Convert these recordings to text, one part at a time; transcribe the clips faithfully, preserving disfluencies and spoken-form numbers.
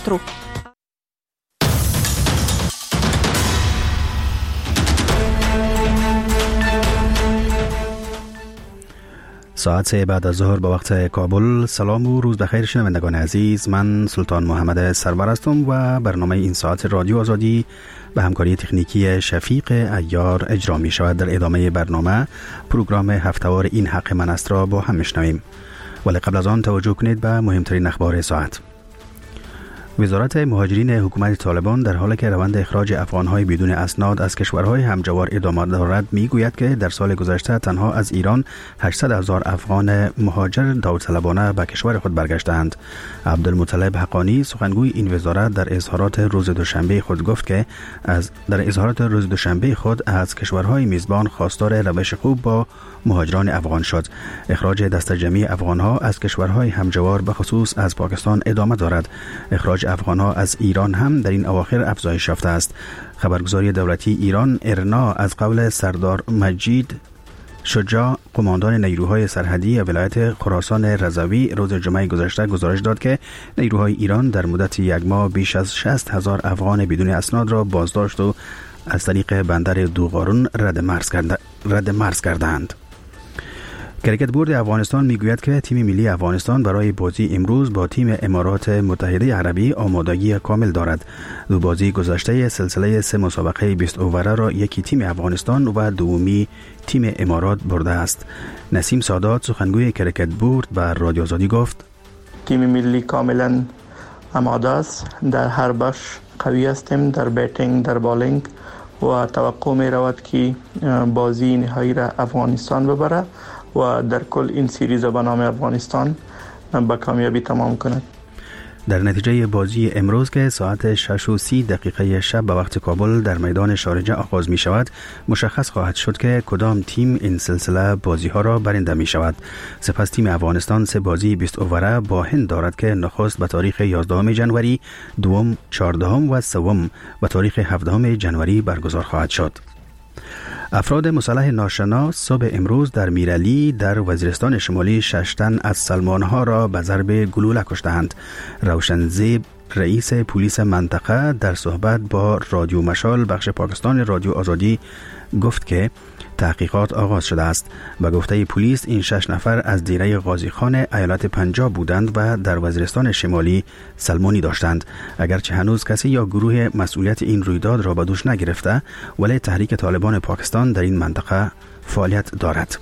ساعت سه بعد از ظهر به وقت کابل. سلام و روز بخیر شنوندگان عزیز، من سلطان محمد سرور هستم و برنامه این ساعت رادیو آزادی به همکاری تکنیکی شفیق عیار اجرا می شود. در ادامه برنامه پروگرام هفته‌وار این حق من است را با هم میشنویم، ولی قبل از آن توجه کنید به مهمترین اخبار ساعت. وزارت مهاجرین حکومت طالبان در حالی که روند اخراج افغان‌های بدون اسناد از کشورهای همجوار ادامه دارد میگوید که در سال گذشته تنها از ایران هشتصد هزار افغان مهاجر داوطلبانه به کشور خود برگشتند. عبدالمطلب حقانی سخنگوی این وزارت در اظهارات روز دوشنبه خود گفت که از در اظهارات روز دوشنبه خود از کشورهای میزبان خواستار روش خوب با مهاجران افغان شد. اخراج دست جمعی افغان‌ها از کشورهای همجوار به خصوص از پاکستان ادامه دارد. اخراج افغان‌ها از ایران هم در این اواخر افزایش یافته است. خبرگزاری دولتی ایران ارنا از قول سردار مجید شجاع قماندان نیروهای سرحدی ولایت خراسان رضوی روز جمعه گذشته گزارش داد که نیروهای ایران در مدت یک ماه بیش از شصت هزار افغان بدون اسناد را بازداشت و از طریق بندر دوغارون رد مرز کرده رد مرز کردند. کرکت بورد افغانستان میگوید که تیم ملی افغانستان برای بازی امروز با تیم امارات متحده عربی آمادگی کامل دارد. دو بازی گذشته سلسله سه مسابقه بیست اووره را یکی تیم افغانستان و دومی تیم امارات برده است. نسیم سادات سخنگوی کرکت بورد به رادیو آزادی گفت: تیم ملی کاملا آماده است، در هر بخش قوی هستیم، در بیتینگ، در بالینگ و توقع می رود که بازی نهایی را افغانستان ببره و در کل این سیریز به نام افغانستان با کامیابی تمام کند. در نتیجه بازی امروز که ساعت شش و سی دقیقه شب به وقت کابل در میدان شارجه آغاز می شود، مشخص خواهد شد که کدام تیم این سلسله بازی ها را برنده می شود. سپس تیم افغانستان سه بازی بیست اووره با هند دارد که نخست به تاریخ یازدهم ژانویه، دوم چهاردهم و سوم به تاریخ هفدهم ژانویه برگزار خواهد شد. افراد مسلح ناشناس صبح امروز در میرعلی در وزیرستان شمالی شش تن از سلمانها را به ضرب گلوله کشتند. روشنزیب رئیس پلیس منطقه در صحبت با رادیو مشال بخش پاکستان رادیو آزادی گفت که تحقیقات آغاز شده است. به گفته پلیس این شش نفر از دیره غازی خان ایالت پنجاب بودند و در وزیرستان شمالی سلمانی داشتند. اگرچه هنوز کسی یا گروه مسئولیت این رویداد را به دوش نگرفته، ولی تحریک طالبان پاکستان در این منطقه فعالیت دارد.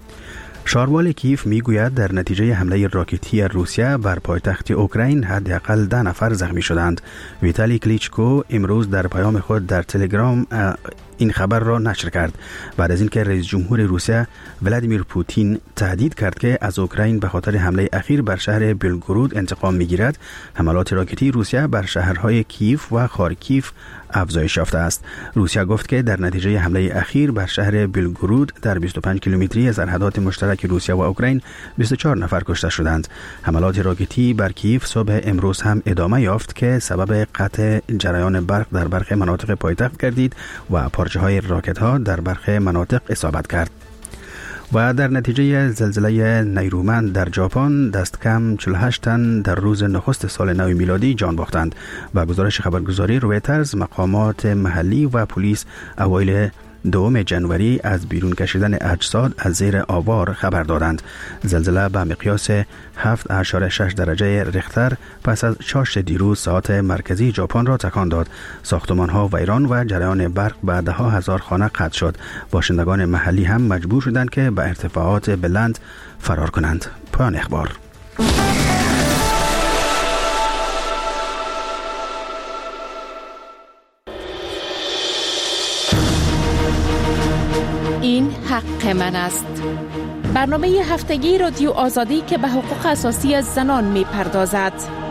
شاروال کیف میگوید در نتیجه حمله راکتی روسیه بر پایتخت اوکراین حداقل ده نفر زخمی شدند. ویتالی کلیچکو امروز در پیام خود در تلگرام این خبر را نشر کرد بعد از اینکه رئیس جمهور روسیه ولادیمیر پوتین تهدید کرد که از اوکراین به خاطر حمله اخیر بر شهر بلگورود انتقام میگیرد. حملات راکتی روسیه بر شهرهای کیف و خارکیف افزایش یافته است. روسیه گفت که در نتیجه حمله اخیر بر شهر بلگورود در بیست و پنج کیلومتری سرحدات مشترک روسیه و اوکراین بیست و چهار نفر کشته شدند. حملات راکتی بر کیف صبح امروز هم ادامه یافت که سبب قطع جریان برق در برخی مناطق پایتخت گردید و پارچه های راکت ها در برخی مناطق اصابت کرد. و در نتیجه زلزله نیرومند در ژاپن دست کم چهل و هشت تن در روز نخست سال نو میلادی جان باختند. و گزارش خبرگزاری رویترز مقامات محلی و پلیس اوایل دوم ژانویه از بیرون کشیدن اجساد از زیر آوار خبر دادند. زلزله به مقیاس هفت اشاره شش درجه ریختر پس از چاشت دیروز ساعت مرکزی ژاپن را تکان داد. ساختمان‌ها ویران و جریان برق به ده ها هزار خانه قطع شد. باشندگان محلی هم مجبور شدند که به ارتفاعات بلند فرار کنند. پایان اخبار. این حق من است. برنامه هفتگی رادیو آزادی که به حقوق اساسی از زنان می پردازد.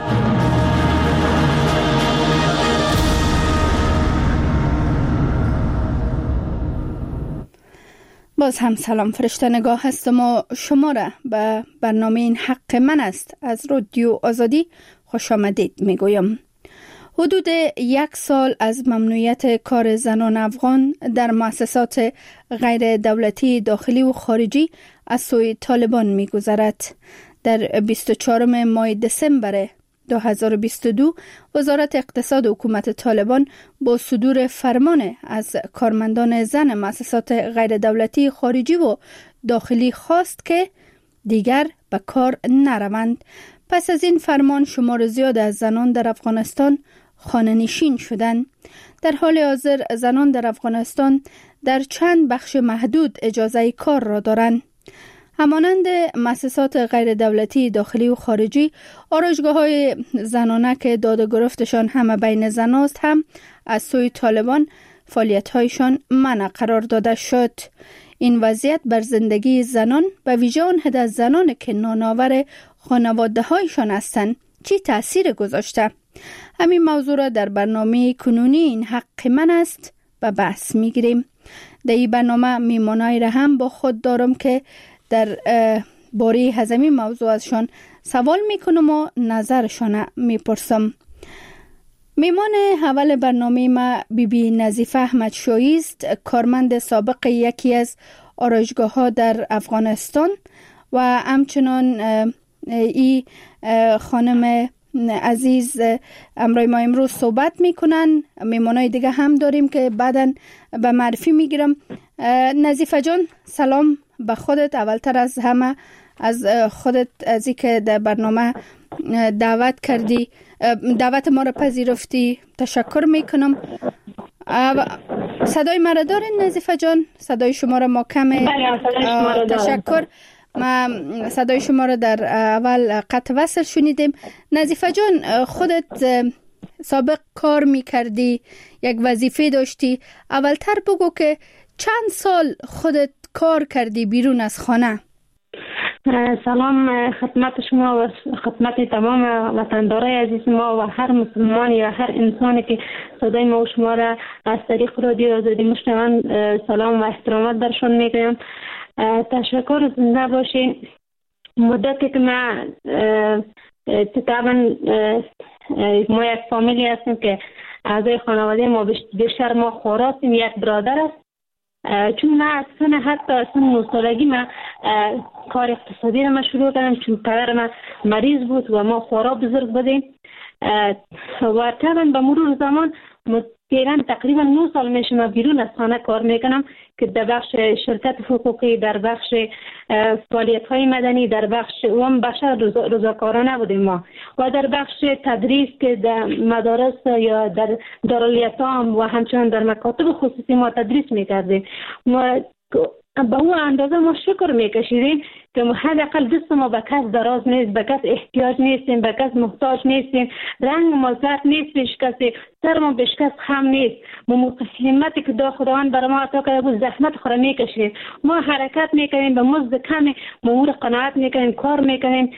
باز هم سلام فرشته نگاه هستم و شما را به برنامه این حق من است از رادیو آزادی خوش آمدید می گویم. حدود یک سال از ممنوعیت کار زنان افغان در مؤسسات غیر دولتی داخلی و خارجی از سوی طالبان می گذرد. در بیست و چهارم ماه دسامبر دو هزار و بیست و دو وزارت اقتصاد حکومت طالبان با صدور فرمان از کارمندان زن مؤسسات غیر دولتی خارجی و داخلی خواست که دیگر به کار نروند. پس از این فرمان شمار زیاد از زنان در افغانستان خانه نشین شدند. در حال حاضر زنان در افغانستان در چند بخش محدود اجازه کار را دارند. همانند مؤسسات غیر دولتی داخلی و خارجی، آرایشگاه‌های زنانه که داد گرفتشان همه بین زناست هم از سوی طالبان فعالیت‌هایشان منع قرار داده شد. این وضعیت بر زندگی زنان و ویژه آن از زنان که نانآور خانواده‌هایشان هستند چی تأثیر گذاشته؟ همین موضوع را در برنامه کنونی این حق من است به بحث می‌گیریم. در این برنامه میمانایی را هم با خود دارم که در باره هزمی موضوع ازشان سوال میکنم و نظرشان میپرسم. میمان اول برنامه ما بی بی نظیفه احمد شایی است، کارمند سابق یکی از آرایشگاه ها در افغانستان و همچنان ای خانم عزیز امروز ما امروز صحبت میکنن. میمانای دیگه هم داریم که بعداً به معرفی میگیرم. نظیفه جان سلام به خودت. اولتر از همه از خودت از اینکه در برنامه دعوت کردی، دعوت ما را پذیرفتی تشکر میکنم. صدای مرا دارین نظیفه جان؟ صدای شما را ما کمه. تشکر. ما صدای شما را در اول قطع وصل شنیدیم. نظیفه جان خودت سابق کار میکردی، یک وظیفه داشتی. اولتر بگو که چند سال خودت کار کردی بیرون از خانه؟ سلام خدمت شما و خدمت تمام وطندارای عزیز ما و هر مسلمان یا هر انسانی که صدای ما و شما را از طریق رادیو آزادی میشنوند سلام و احترامات درشون میگویم. تشکر، زنده باشین. مدتی که ما طبعا ما یک فامیلی هستیم که اعضای خانواده ما بیشتر ما خوراستیم، یک برادر است. چون من از سن حتی از سن نه سالگی من کار اقتصادی را من شروع کردم، چون پدر من مریض بود و ما خورا بزرگ بودیم و طبعا به مرور زمان تقریبا تقریبا نه سال میشه من بیرون از خانه کار میکنم که در بخش شرکت حقوقی، در بخش فعالیت های مدنی، در بخش اون بخش رضاکارانه بودیم ما و در بخش تدریس که در مدارس یا در دارالایتام و همچنان در مکاتب خصوصی ما تدریس میکردیم. ما به اون اندازه ما شکر میکشیدیم که حداقل دست ما به کس دراز نیست، به کس احتیاج نیستیم، به کس محتاج نیستیم، رنگ ما زرد نیست پیش کسی، سر ما پیش کس خم نیست. ما موقع همتی که دا خداوند برای ما عطا کرده بود زحمت خورا میکشیم، ما حرکت میکنیم به مزد کمی، ما او را قناعت میکنیم، کار میکنیم.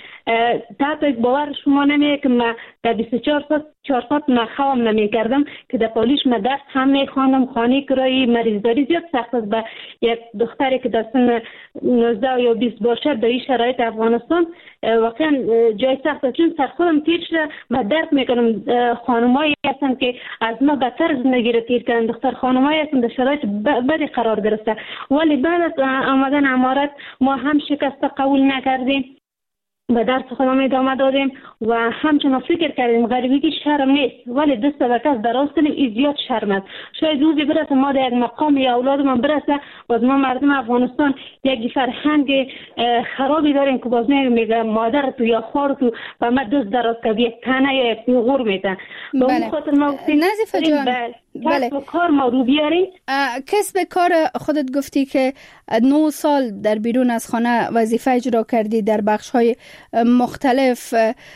تا باور شما نمیه که ما در بیست و چهار ساعت چهار ساعت ما خوام نمیکردم که در پالیش ما درس هم میخواندم. خانه کرایی مریضداری زیاد سخت است. به یک دختری که در سن نوزده یا بیست باشه در این شرایط افغانستان واقعا جای سخت است. چون سر خودم تیر شده ما درک میکنم. خانمایی هستن که از ما بدتر زندگی را تیر کردن، دختر خانمایی هستن در شرایط بدی قرار گرفته، ولی بعد از آمدن امارات ما هم شکست قبول نکردیم، به درس خودم ادامه دادیم و همچنان فکر کردیم غریبگی شرم نیست، ولی دست به کس دراز کنیم این زیاد شرم است. شاید روزی برسه ما در یک مقام یا اولاد ما برسه و از ما مردم افغانستان یک فرهنگ خرابی داریم که باز میگه مادر تو یا خور تو و ما دست دراز کردی یک تنه یا یک غور میدن. به اون خاطر ما نظیفه جان بله. کسب کار ما رو بیاریم. کسب کار خودت گفتی که نه سال در بیرون از خانه وظیفه اجرا کردی در بخش‌های مختلف.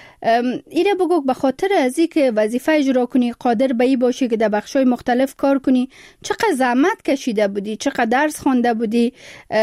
ایره بگو به خاطر از این که وظیفه اجرا کنی قادر به این باشی که در بخش‌های مختلف کار کنی چقدر زحمت کشیده بودی، چقدر درس خوانده بودی،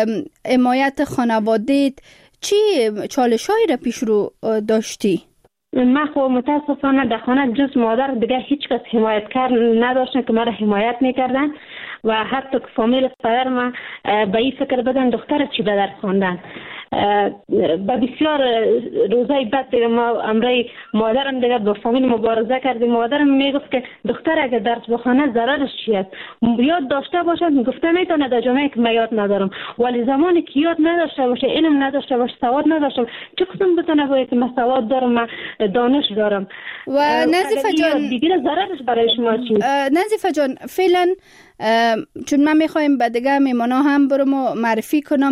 حمایت خانواده‌ات چی چالش‌هایی را پیش رو داشتی؟ من خب متاسفانه در خانه جز مادر دیگه هیچ کس حمایتکار نداشتن که مرا حمایت میکردن و حتی فامیل پدر ما به این فکر بدن دختر چی به درس خواندن. به بسیار روزای بعد دیگه ما امرای مادرم دیگه با فامیل مبارزه کردیم. مادرم میگفت که دختر اگه درس بخونه ضررش چی است؟ یاد داشته باشه. گفته میتونه در جامعه که من یاد ندارم، ولی زمانی که یاد نداشته باشه، علم نداشته باشه، سواد نداشته باشه، چه قسم بتونه باید که من سواد دارم، من دانش دارم؟ و نظیفه جان دیگه ضررش برای شما چی؟ نظیفه جان فعلا چون من میخوایم به دیگه میمانا هم برم و معرفی کنم،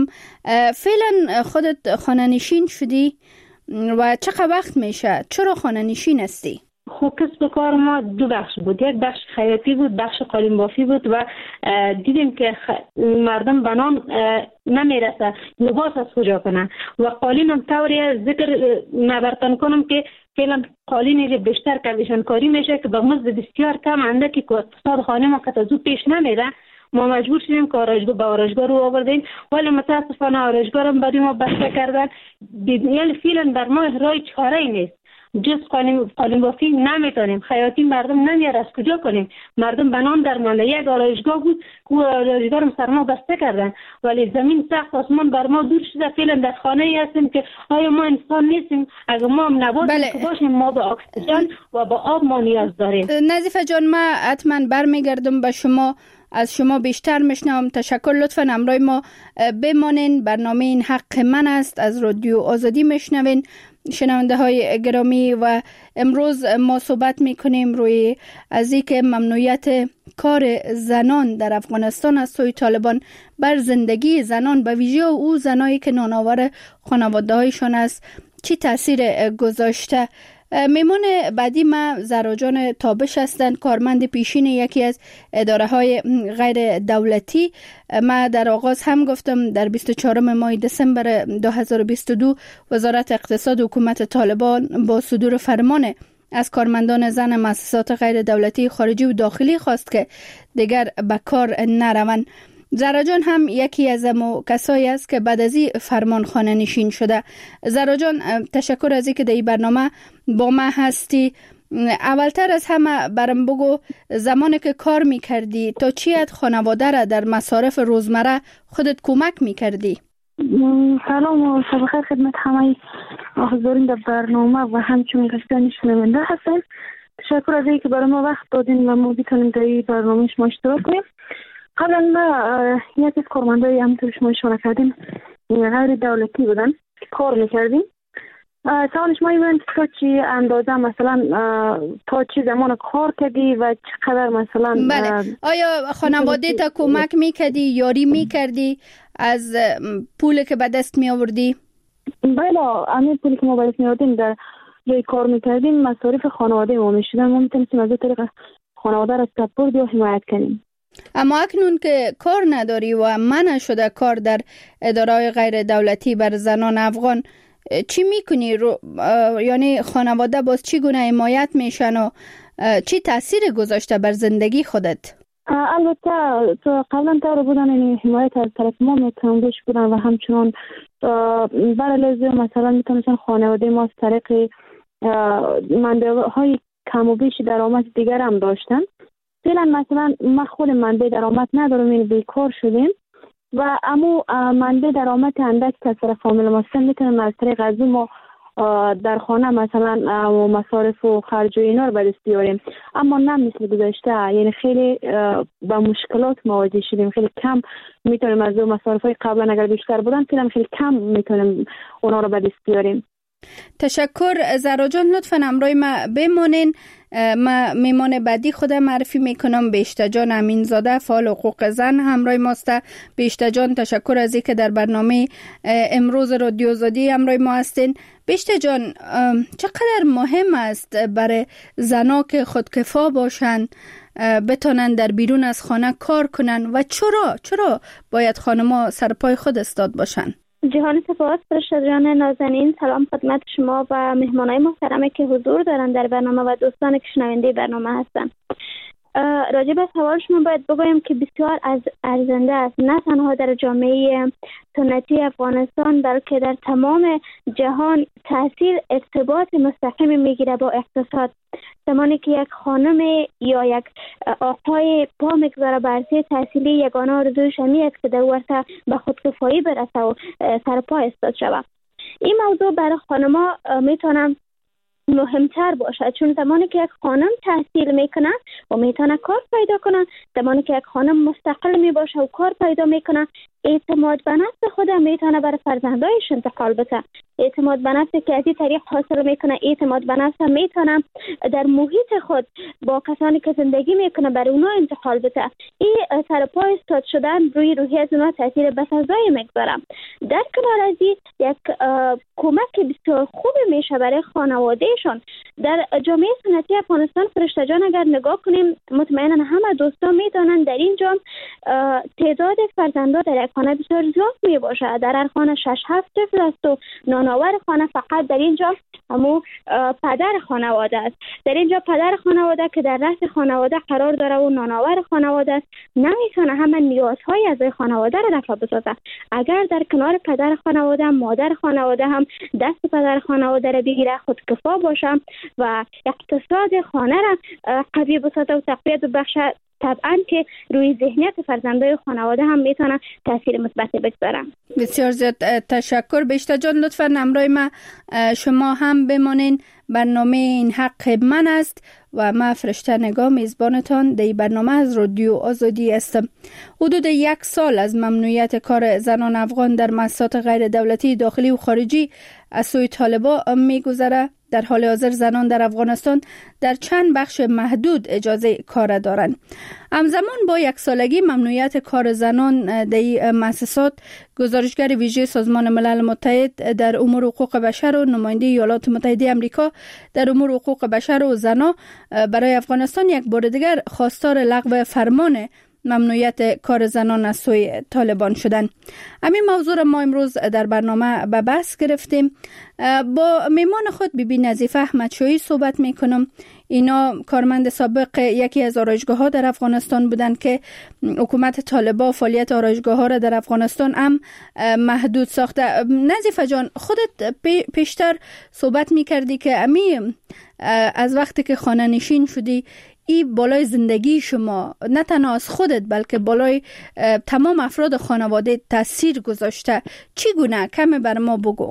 فعلا خودت خانه نشین شدی و چقدر وقت میشه؟ چرا خانه نشین هستی؟ خب کسب کار ما دو بخش بود. یک بخش خیاطی بود، بخش قالین بافی بود و دیدیم که مردم بنان نمیرسه لباس از کجا کنن و قالین هم طوری ذکر نبرتن کنم که فعلا قالینی بیشتر کمیشن کاری میشه که به مزد بسیار کم انده که اقتصاد خانه ما که زود پیش نمیره. ما مجبور شدیم که آرایشگاه به آرایشگاه رو آوردیم، ولی متاسفانه آرایشگاه رو برای ما بسته کردن. یعنی فعلا بر ما رای چاره‌ای نیست جز قالین قالین بافی نمیتونیم. خیاطی مردم نمیاره، از کجا کنیم؟ مردم بنان در مانده. یک آرایشگاه بود که آرایشگاه رو سر ما بسته کردن، ولی زمین سخت آسمان بر ما دور شده. فعلا در خانه ای هستیم که آیا ما انسان نیستیم؟ اگر ما نبات بله. که باشیم، ما به اکسیژن و به آب ما نیاز داریم. نظیفه جان ما حتما برمیگردم به شما، از شما بیشتر میشنوم. تشکر. لطفاً همراه ما بمانین. برنامه این حق من است از رادیو آزادی میشنوین شنونده های گرامی و امروز ما صحبت میکنیم روی از اینکه ممنوعیت کار زنان در افغانستان از سوی طالبان بر زندگی زنان به ویژه او زنایی که نانآور خانواده هایشان است چی تاثیر گذاشته. میمون بعدی ما زراجان تابش هستند، کارمند پیشین یکی از اداره های غیر دولتی. ما در آغاز هم گفتم در بیست و چهارم ماه دسامبر دو هزار و بیست و دو وزارت اقتصاد حکومت طالبان با صدور فرمان از کارمندان زن مؤسسات غیر دولتی خارجی و داخلی خواست که دیگر به کار نروند. زراجان هم یکی از امو کسایی است که بعد از این فرمان خانه نشین شده. زراجان تشکر از اینکه در این برنامه با ما هستی. اولتر از همه برام بگو زمانی که کار میکردی تا چی حد خانواده را در مصارف روزمره خودت کمک میکردی؟ سلام و شب بخیر خدمت همه حاضرین در برنامه و همچنین کسانی شنونده هستن. تشکر از اینکه برای ما وقت دادین و ما بتونیم در این برنامه شما اشتراک کنیم. قبلا ما یک از کارمندای همونطور شما اشاره کردیم غیر دولتی بودن که کار میکردیم. سوالش ما این تا چی اندازه مثلا تا چی زمان کار کردی و چقدر مثلا بله. آیا خانواده تا کمک میکردی، یاری میکردی از پول که به دست می آوردی؟ بله، همین پولی که ما به دست می آوردیم در جای کار میکردیم مصارف خانواده ما میشدن. ما میتونستیم از طریق خانواده را سپورت یا حمایت کنیم. اما اکنون که کار نداری و منع شده کار در اداره‌های غیر دولتی بر زنان افغان، چی میکنی؟ رو یعنی خانواده باز چی گونه حمایت میشن و چی تاثیر گذاشته بر زندگی خودت؟ البته تو قبلا تا رو بودن این حمایت از طرف ما میتونم بودن و همچنان برای لازم مثلا میتونستن خانواده ما از طریق منبع های کم و بیش درآمد دیگر هم داشتن. فعلا مثلا ما خود منبع درآمد ندارم، این بیکار شدیم و امو منبع درآمد اندک که از طرف فامیل ما هستن میتونم از طریق از ما در خانه مثلا مصارف و خرج و اینا رو به دست بیاریم. اما نه مثل گذشته، یعنی خیلی با مشکلات مواجه شدیم. خیلی کم میتونیم از مصارف های قبلا اگر بیشتر بودن فعلا خیلی کم میتونیم اونا رو به دست بیاریم. تشکر. زهرا جان لطفاً همراه ما بمانین. ما میمان بعدی خودم معرفی میکنم. بهشته جان امینزاده فعال حقوق زن همراه ماست. بهشته جان تشکر از اینکه در برنامه امروز رادیو آزادی همراه ما هستین. بهشته جان چقدر مهم است برای زنا که خودکفا باشن، بتونن در بیرون از خانه کار کنن و چرا چرا باید خانم‌ها سرپای خود استاد باشن؟ جهان سپاس فرشته جان نازنین. سلام خدمت شما و مهمانای محترمی که حضور دارن در برنامه و دوستان که شنونده برنامه هستن. راجع به سوال شما باید بگویم که بسیار از ارزنده است، نه تنها در جامعه سنتی افغانستان بلکه در تمام جهان تاثیر ارتباط مستقیم میگیره با اقتصاد. زمانی که یک خانم یا یک آقای پا میگذاره بر عرصه تحصیلی، یگانه آرزویش همی است که در ورطه به خودکفایی برسه و سرپا ایستاد شود. این موضوع برای خانم‌ها میتونم مهمتر باشه، چون زمانی که یک خانم تحصیل میکنه و میتونه کار پیدا کنه، زمانی که یک خانم مستقل میباشه و کار پیدا میکنه، اعتماد به نفس خود میتونه برای فرزندایش انتقال بده. اعتماد به نفس که از این طریق حاصل میکنه، اعتماد به نفس میتونه در محیط خود با کسانی که زندگی میکنه برای اونا انتقال بده. این سرپا ایستاد شدن روی روحیه اونا تاثیر بسزایی میگذاره. در کنار از این یک کمک بسیار خوب میشه برای خانوادهشون. در جامعه سنتی افغانستان فرشته جان اگر نگاه کنیم، مطمئنا همه دوستان میدونن در اینجا تعداد فرزندا در یک خانه بسیار زیاد می باشه. در هر خانه شش هفت طفل است و نانآور خانه فقط در اینجا همو پدر خانواده است. در اینجا پدر خانواده که در رأس خانواده قرار داره و نانآور خانواده است، نمیتونه همه نیازهای از خانواده را رفع بسازه. اگر در کنار پدر خانواده، مادر خانواده هم دست پدر خانواده را بگیره، خودکفا باشه و اقتصاد خانه را قوی بسازه و تقویت بخشه، طبعا که روی ذهنیت فرزندای خانواده هم میتونه تاثیر مثبت بگذاره. بسیار زیاد تشکر. بیشتر جان لطفاً همراه ما شما هم بمانین. برنامه این حق من است و ما فرشته نگاه میزبانتان در برنامه از رادیو آزادی هستم. حدود یک سال از ممنوعیت کار زنان افغان در مؤسسات غیر دولتی داخلی و خارجی از سوی طالبان میگذره. در حال حاضر زنان در افغانستان در چند بخش محدود اجازه کار دارند. همزمان با یک سالگی ممنوعیت کار زنان در مؤسسات، گزارشگر ویژه سازمان ملل متحد در امور حقوق بشر و نماینده ایالات متحده آمریکا در امور حقوق بشر و زنان برای افغانستان یک بار دیگر خواستار لغو فرمان ممنوعیت کار زنان از سوی طالبان شدن. همین موضوع را ما امروز در برنامه به بحث گرفتیم. با میمان خود بی بی نظیفه احمدشاهی صحبت میکنم. اینا کارمند سابق یکی از آرایشگاه ها در افغانستان بودند که حکومت طالبان فعالیت آرایشگاه ها را در افغانستان هم محدود ساخته. نظیفه جان، خودت پیشتر صحبت میکردی که امی از وقتی که خانه نشین شدی، این بالای زندگی شما نه تنها از خودت بلکه بالای تمام افراد خانواده تاثیر گذاشته. چگونه؟ کمی بر ما بگو.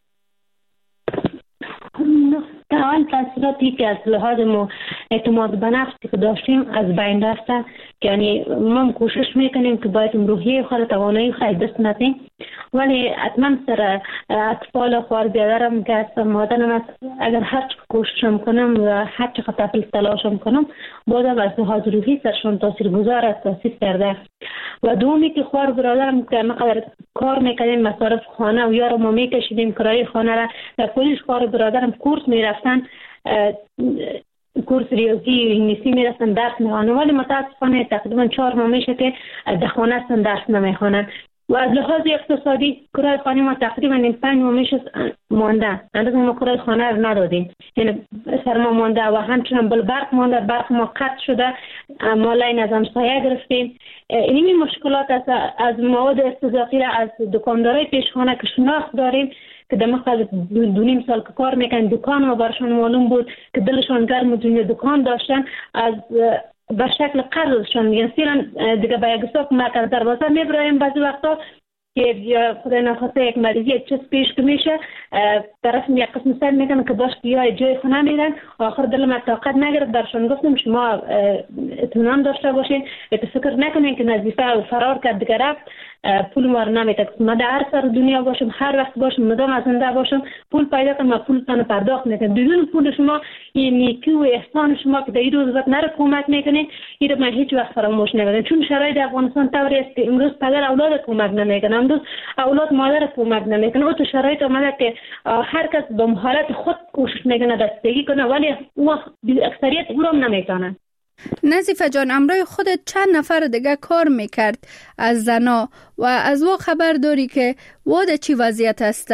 اول تاثیراتی که از لحاظ ما اعتماد به نفسی که داشتیم از بین رفته، یعنی ما کوشش میکنیم که باید روحیه خود توانایی خود دست ندیم، ولی حتما سر اطفال خوار بیادرم که هستم، مادرم است، اگر هر چقدر کوششم کنم و هر چقدر تفل تلاشم کنم، بازم از لحاظ روحی سرشون تاثیر گذار است، تاثیر کرده. و دومی که خوار برادرم که مقدر کار میکنیم، مصارف خانه و یارو ما میکشیدیم کرایه خانه را، در پولیش خوار برادرم کورس میرفتن، کورس ریاضی و انگلیسی میرفتن درس میخوانن، ولی متاسفانه تقریبا چهار ماه میشه که در خانه هستن درس نمیخوانن. و از لحاظ اقتصادی کرایه خانه ما تقریبا این پنج ماه میشه مانده، اندازه ما کرایه خانه رو ندادیم، یعنی سر ما مانده و همچنان بل برق مانده، برق ما قطع شده، ما لاین از همسایه گرفتیم. اینمی مشکلات است. از مواد استضافی را از دکاندارای پیشخانه که شناخت داریم که در مقدار دو نیم سال که کار میکنن، دکان ما برشان معلوم بود که دلشان گرم و دنیا دکان داشتن، از به شکل قرضشان میگن سیرن دیگه با یک ساک مرکز دروازه میبرایم. بعضی وقتا که خدای نخواسته یک مریضی یک چیز پیش که میشه، طرف یک قسم سر میکنن که باش بیای جای خونه میرن. آخر دلم طاقت نگرفت، درشان گفتم شما اطمینان داشته باشین، فکر نکنین که نظیفه و فرار کرد دیگه رفت، پول ما رو نمیده. من در هر سر دنیا باشم، هر وقت باشم، مدام از زنده باشم، پول پیدا کنم، پول تان پرداخت میکنم. بدون پول شما این نیکی و احسان شما که در این روز وقت نره کمک میکنین، این رو من هیچ وقت فراموش نمیکنم. چون شرایط افغانستان طوری است که امروز پدر اولاد کمک نمیکنه، امروز اولاد مادر کمک نمیکنه. او تو شرایط اومده که هر کس به حالت خود کوشش میکنه دستگی کنه، ولی او اکثریت او رو نمیکنه. نظیفه جان، امروز خودت چند نفر دیگه کار میکرد از زنا و از او خبر داری که واده چی وضعیت هستن؟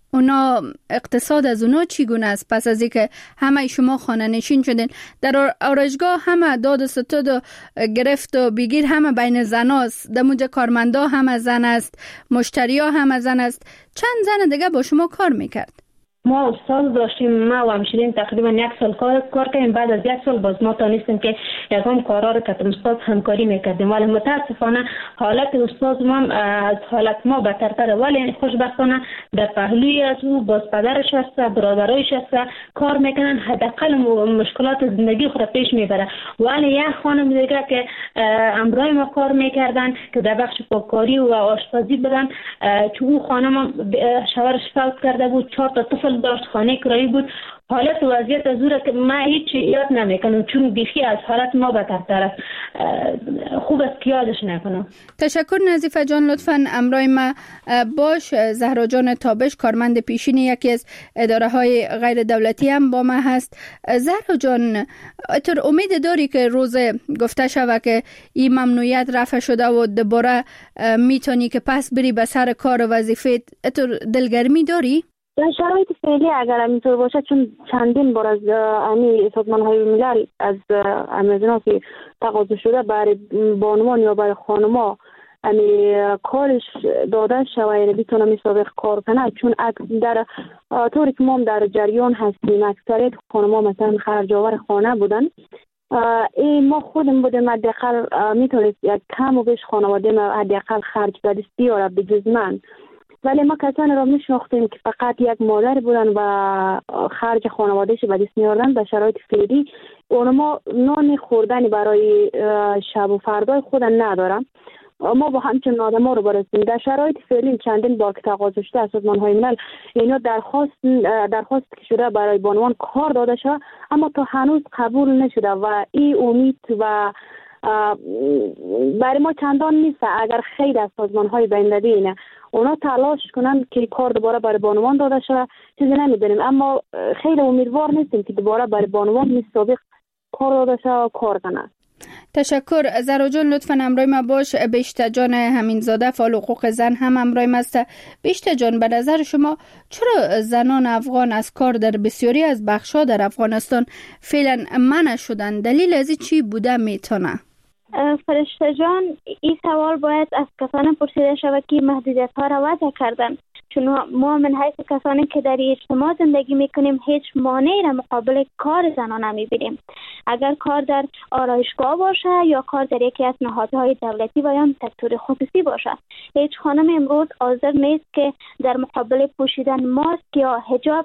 اونا اقتصاد از اونا چگونه است پس از اینکه همه شما خانه نشین شدین؟ در آرایشگاه همه داد و ستد و گرفت و بگیر همه بین زناست، در اونجا کارمندا همه زن است، مشتریا همه زن است. چند زن دیگه با شما کار میکرد؟ ما استاد داشتیم، ما و همشیرین تقریبا یک سال کار کار کردیم. بعد از یک سال باز ما تانستیم که یکم کارا رو که استاد همکاری میکردیم، ولی متاسفانه حالت استاد ما از حالت ما بدتر، ولی خوشبختانه در پهلوی از او باز پدرش هست، برادرایش هست، کار میکنن، حداقل مشکلات زندگی خود پیش میبره. ولی یک خانم دیگه که امرای ما کار میکردن که در بخش پاککاری و آشپزی بودن، که او خانم شوهرش فوت کرده بود، چهار تا طفل داشت، خانه کرایی بود. حالت وضعیت از اوره که من هیچ یاد نمیکنم، چون بیخی از حالت ما بدتر است. خوب است که یادش نکنم. تشکر نظیفه جان. لطفاً امرای ما باش. زهرا جان تابش، کارمند پیشین یکی از اداره های غیر دولتی هم با ما هست. زهرا جان، تو امید داری که روز گفته شود که این ممنوعیت رفع شده و دوباره میتونی که پس بری به سر کار و وظیفه، تو دلگرمی داری؟ در شرایط فعلی اگر اینطور باشه، چون چندین بار از امی سازمان های ملل از امازون که تقاضا شده برای بانوان یا برای خانما امی کارش داده شوه، یعنی بیتونه مسابق کار کنه، چون در طوری که ما در جریان هستیم اکثریت خانما مثلا خرجاور خانه بودن. ای ما خودم بودیم حداقل میتونست یک کم و بیش خانواده ما حداقل خرج به دست بیاره بجز من، ولی ما کسانی را میشناختیم که فقط یک مادر بودن و خرج خانوادهش به دست میاردن. به شرایط فعلی اونما نان خوردنی برای شب و فردای خودن ندارن. ما با همچنین آدما رو برسیم. در شرایط فعلی چندین بار که تقاضا شده از سازمان های ملل اینا درخواست درخواست که شده برای بانوان کار داده شده، اما تا هنوز قبول نشده و این امید و برای ما چندان نیست. اگر خیلی از سازمان های بین‌المللی اونا تلاش کنن که کار دوباره برای بانوان داده شده، چیزی نمیدونیم، اما خیلی امیدوار نیستیم که دوباره برای بانوان مثل سابق کار داده شده و کار کنن. تشکر. زهرا جان لطفاً همراه ما باش. بهشته جان همینزاده، فعال حقوق زن، هم همراه ما است. بهشته جان، به نظر شما چرا زنان افغان از کار در بسیاری از بخش‌ها در افغانستان فعلا منع شدن؟ دلیل از چی بوده میتونه؟ فرشته جان، این سوال باید از کسانی پرسیده شود که محدودیت ها را وضع کردن، چون ما من حیث کسانی که در اجتماع زندگی میکنیم هیچ مانعی را مقابل کار زنان نمیبینیم. اگر کار در آرایشگاه باشه یا کار در یکی از نهادهای دولتی و یا سکتور خصوصی باشه، هیچ خانم امروز حاضر نیست که در مقابل پوشیدن ماسک یا حجاب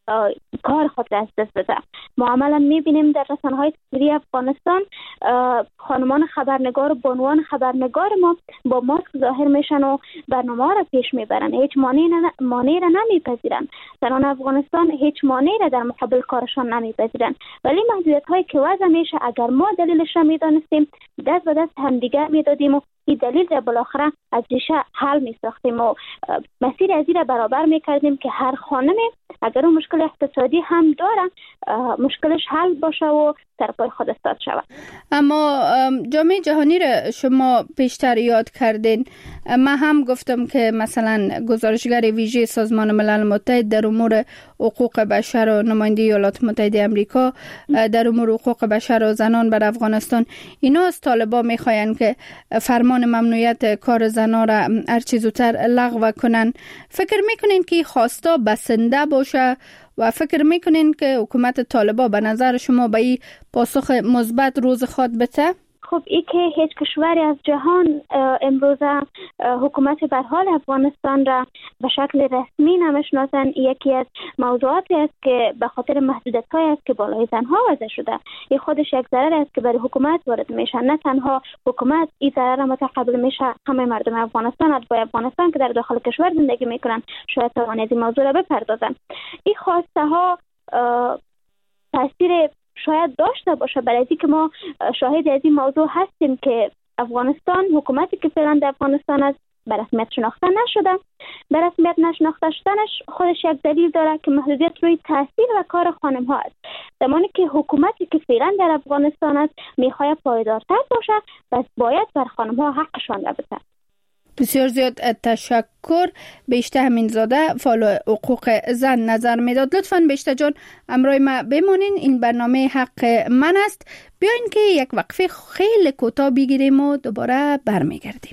کار خود را از دست بده. ما عملا میبینیم در رسانه‌های تصویری افغانستان خانمان خبرنگار و بانوان خبرنگار ما با ماسک ظاهر میشن و برنامه را پیش میبرن، هیچ مانعی را نمیپذیرن. زنان افغانستان هیچ مانعی را در مقابل کارشان نمیپذیرن، ولی محدودیت هایی که وضع میشه اگر ما دلیلش را میدانستیم دست به دست همدیگر میدادیم و این دلیل را بالاخره از ریشه حل میساختیم و مسیر از این را برابر میکردیم که هر خانمی اگر اون مشکل اقتصادی هم داره مشکلش حل باشه و سر پای خود استاد شود. اما جامعه جهانی را شما پیشتر یاد کردین. من هم گفتم که مثلا گزارشگر ویژه سازمان ملل متحد در امور حقوق بشر و نماینده ایالات متحده آمریکا در امور حقوق بشر و زنان بر افغانستان، اینا از طالبان میخواین که فرمان ممنوعیت کار زنان را هر چه زودتر لغو کنن. فکر میکنین که خواستا بسنده باشه و فکر میکنین که حکومت طالبان به نظر شما به این پاسخ مثبت روز خود بده؟ خب این که هیچ کشوری از جهان امروزه حکومت به حال افغانستان را به شکل رسمی نمیشناسند، یکی از موضوعاتی است که به خاطر محدودیت‌های است که بالای زنها وضع شده. این خودش یک ضرر است که برای حکومت وارد میشه. نه تنها حکومت این ضرر را متقبل میشه، همه مردم افغانستان، اتباع افغانستان که در داخل کشور زندگی میکنن شاید توانید این موضوع را بپردازن. این خواسته ها تاثیر شاید داشته باشه، برای اینکه ما شاهد از این موضوع هستیم که افغانستان، حکومتی که فعلا در افغانستان است، به رسمیت شناخته نشده. به رسمیت نشناخته شدنش خودش یک دلیل داره که محدودیت روی تاثیر و کار خانم ها است. زمانی که حکومتی که فعلا در افغانستان است میخواد پایدارتر باشه، پس باید بر خانم ها حقشان را بده. بسیار زیاد تشکر. بیشتر همین زاده فعال حقوق زن نظر میداد. لطفاً بیشتر جان امروی ما بمانین. این برنامه حق من است. بیاین که یک وقفه خیلی کوتاه بگیریم و دوباره برمیگردیم.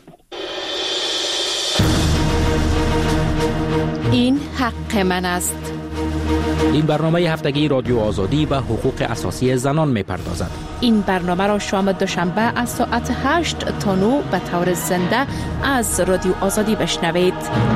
این حق من است. این برنامه هفتگی رادیو آزادی و حقوق اساسی زنان می‌پردازد. این برنامه را شام دوشنبه از ساعت هشت تا نه به طور زنده از رادیو آزادی بشنوید.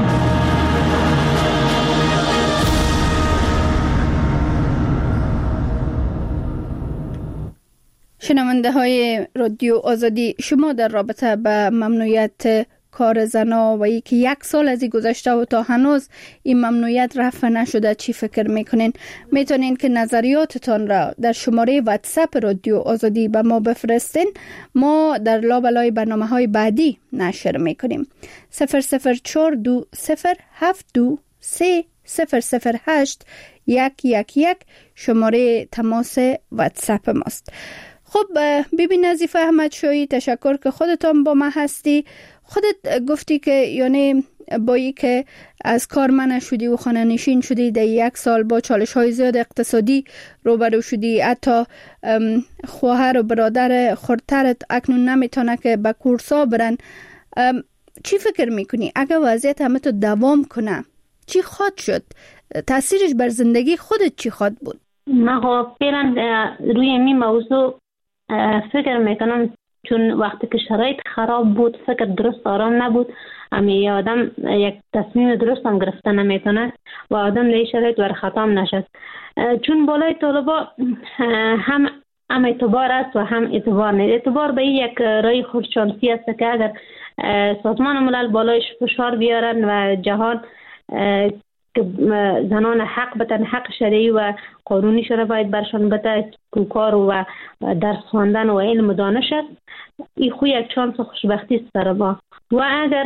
شنونده های رادیو آزادی، شما در رابطه به ممنوعیت کار زنا و ای که یک سال از این گذشته و تا هنوز این ممنوعیت رفع نشده چی فکر میکنین؟ میتونین که نظریاتتان را در شماره واتساپ رادیو آزادی به ما بفرستین. ما در لابلای برنامه های بعدی نشر میکنیم. صفر صفر چهار دو صفر هفت دو سه صفر صفر هشت یک یک یک شماره تماس واتساپ ماست. خب بیبی نظیفه احمد شایی، تشکر که خودتان با ما هستی. خودت گفتی که یعنی با ای که از کار منع شدی و خانه نشین شدی در یک سال با چالش های زیاد اقتصادی روبرو شدی، حتی خواهر و برادر خردترت اکنون نمیتونه که به کورسا برن. چی فکر میکنی اگر وضعیت همه تو دوام کنه چی خواهد شد؟ تاثیرش بر زندگی خودت چی خواهد بود؟ من خب فعلا روی این موضوع فکر میکنم، چون وقتی که شرایط خراب بود فکر درست آرام نبود، اما آدم یک تصمیم درست هم گرفته نمیتونه و آدم لی شرایط بر خطام نشد. چون بالای طلبا هم هم اعتبار است و هم اعتبار نیست. اعتبار به یک رای خودشانسی است که اگر سازمان ملل بالایش فشار بیارن و جهان که زنان حق بتن، حق شرعی و قانونی شده باید برشان بده، کار و درس خواندن و علم و دانش است، این خوی یک چانس و خوشبختی است برای ما. و اگر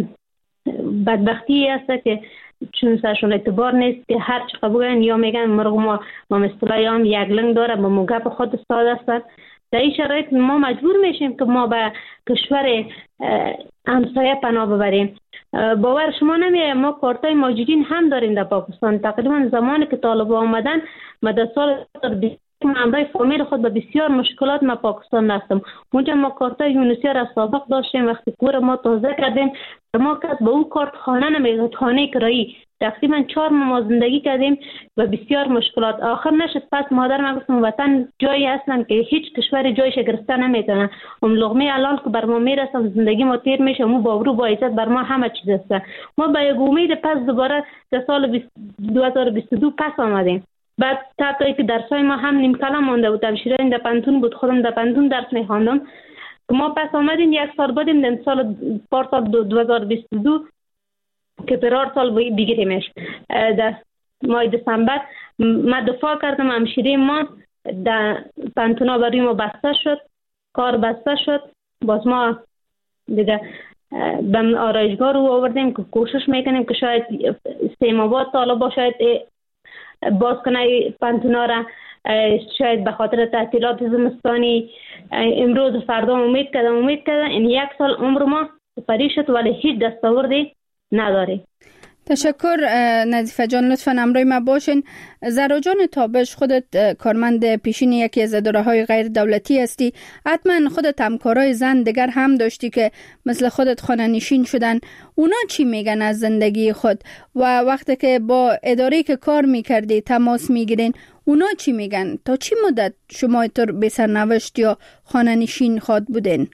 بدبختی است که چون سرشون اعتبار نیست که هر چی قبولن یا میگن مرغ ما ما مثلا هم یک لنگ داره با مگپ خود استاد هستن، در این شرایط ما مجبور میشیم که ما به کشور همسایه پناه ببریم. باور شما نمیه ما کارتای ماجرین هم داریم در پاکستان. تقریبا زمانی که طالبان آمدن ما در سال همراه فامیل خود به بسیار مشکلات ما پاکستان رفتم. اونجا ما کارتای یونیسیار از سابق داشتیم، وقتی کور ما تازه کردیم ما کس به اون کارت خانه نمیگه، خانه کرایی تقریبا چهار ماه زندگی کردیم و بسیار مشکلات. آخر نشد، پس مادر ما گفتم وطن جایی هستن که هیچ کشور جایش گرفته نمیتونه، اون لقمه حلال که بر ما میرسه زندگی ما تیر میشه، مو بابرو با عزت بر ما همه چیز است. ما با یک امید پس دوباره در سال دو هزار و بیست و دو پس آمدیم. بعد تا که درسای ما هم نیم کلام مونده بود، تبشیرای در پنتون بود، خودم در پنتون درس میخواندم. ما پس آمدیم یک سال بعدیم در سال پارسال دو هزار و بیست و دو که پرار سال بگیریمش. در ماه دسامبر ما دفاع کردم، همشیره ما در پنتونا برای ما بسته شد، کار بسته شد. باز ما دیگه به آرایشگاه رو آوردیم که کوشش میکنیم که شاید سیماباد طالبا شاید باز کنه پنتونا را، شاید به خاطر تعطیلات زمستانی. امروز فردا امید کردم امید کردم این یک سال عمر ما پری شد ولی هیچ دستاوردی نداری. تشکر نظیفه جان، لطفا امروی ما باشین. زهرا جان تابش، خودت کارمند پیشین یکی از اداره های غیر دولتی هستی، حتما خودت همکارای زن دیگر هم داشتی که مثل خودت خانه نشین شدن. اونا چی میگن از زندگی خود و وقتی که با اداره که کار میکردی تماس میگیرین اونا چی میگن؟ تا چی مدت شما طور به سرنوشت یا خانه نشین خواد بودین؟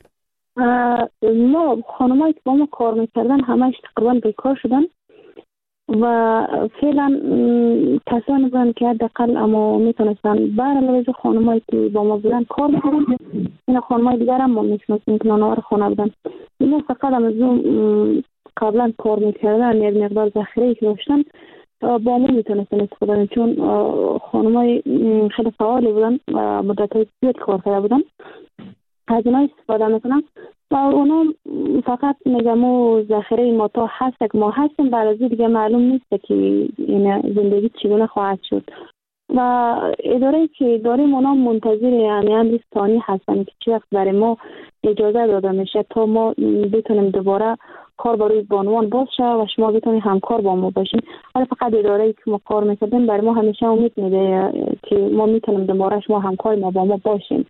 ما خانمایی که با ما کار میکردن همش تقریبا بیکار شدن و فعلا کسانی بودن که حداقل اما میتونستن برای خانمایی که با ما بودن کار بکنن. این خانمای دیگر هم ما میشناسیم که نانوار خانه بودن. این فقط هم از اون قبلا کار میکردن یک مقدار ذخیره‌ای که داشتن با ما میتونستن استفاده کنن، چون خانمای خیلی فعالی بودن و مدت‌های زیاد کار کرده بودن، از اینا استفاده میکنن و اونا فقط میگم و ذخیره ما تا هست که ما هستیم، برای دیگه معلوم نیست که این زندگی چگونه خواهد شد. و اداره که داریم اونا منتظر یعنی امر ثانی هستن که چه وقت برای ما اجازه داده میشه تا ما بتونیم دوباره کار برای بانوان باز شد و شما بتونید همکار با ما باشین. ولی فقط اداره‌ای که ما کار می‌کردیم برای ما همیشه امید میده که ما میتونیم دوباره شما همکار ما با ما باشین.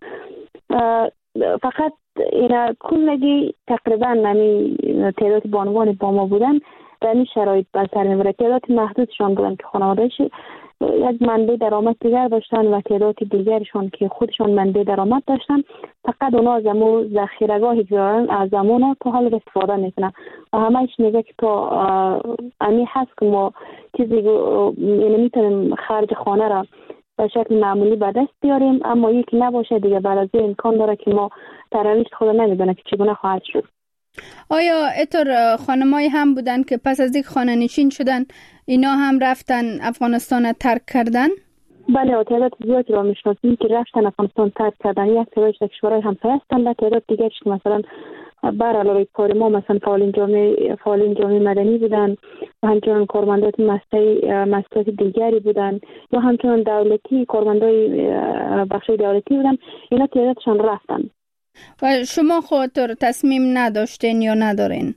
فقط اینا کلگی تقریبا نمی تعداد بانوان با ما بودن در این شرایط بر سر میبره. تعداد محدودشان بودن که خانوادهش یک منبع درآمد دیگر داشتن و تعداد دیگرشان که خودشان منبع درآمد داشتن. فقط اونا از امو ذخیره‌گاهی دارن، از امونا تا حال استفاده میکنن و همهش میگه که تا امی هست که ما چیزی یعنی میتونیم خرج خانه را به شکل معمولی به دست بیاریم، اما یکی نباشه دیگه بعد از امکان داره که ما تراویش خود نمیدونه که چگونه خواهد شد. آیا اتر خانمایی هم بودن که پس از یک خانه نشین شدن اینا هم رفتن افغانستان ترک کردن؟ بله، تعداد زیادی را میشناسیم که رفتن افغانستان ترک کردن. یک تعدادش در کشورهای همسایه هستند و تعداد دیگرش که مثلا بر علاوه کار ما مثلا فعالین جامعه فعالین جامعه مدنی بودن و همچنین کارمندان مؤسسات دیگری بودن یا همچنین دولتی کارمندای بخش دولتی بودن. اینا تعدادشان رفتن. و شما خودتون تصمیم نداشتین یا ندارین؟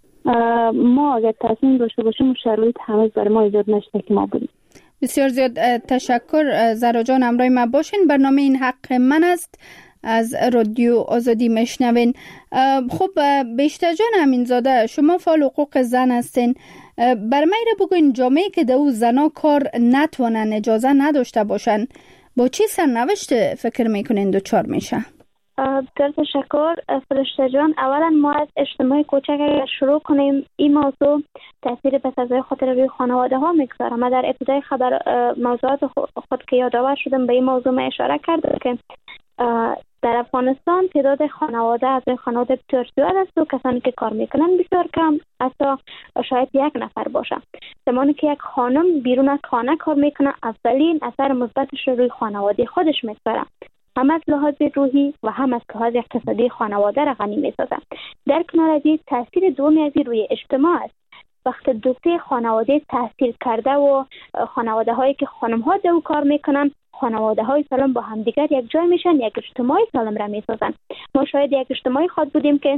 ما اگر تصمیم داشته باشیم شرایط همه برای ما ایجاد نشده که ما بودیم. بسیار زیاد تشکر زهرا جان، همراه ما باشین. برنامه این حق من است از رادیو آزادی میشنوین. خب بیشتر جان امینزاده، شما فعال حقوق زن هستین. بر من را بگوین جامعه که دو زنا کار نتونن اجازه نداشته باشن با چی سرنوشت فکر میکنین دوچار میشه؟ بسیار تشکر فرشته جان. اولا ما از اجتماع کوچک اگر شروع کنیم این موضوع تاثیر پس از خاطر روی خانواده ها میگذاره. ما در ابتدای خبر موضوعات خود که یادآور شدم به این موضوع ما اشاره کردم که در افغانستان تعداد خانواده از خانواده بسیار زیاد است و کسانی که کار میکنن بسیار کم، حتی شاید یک نفر باشه. زمانی که یک خانم بیرون از خانه کار میکنه اولین اثر مثبتش روی خانواده خودش میگذاره، هم از لحاظ روحی و هم از لحاظ اقتصادی خانواده را غنی می‌سازد. در کنار از این تاثیر دومی از روی اجتماع است. وقتی دو سه خانواده تاثیر کرده و خانواده هایی که خانم ها دو کار میکنن، خانواده های سالم با هم دیگر یک جای میشن، یک اجتماع سالم را میسازن. ما شاید یک اجتماعی خود بودیم که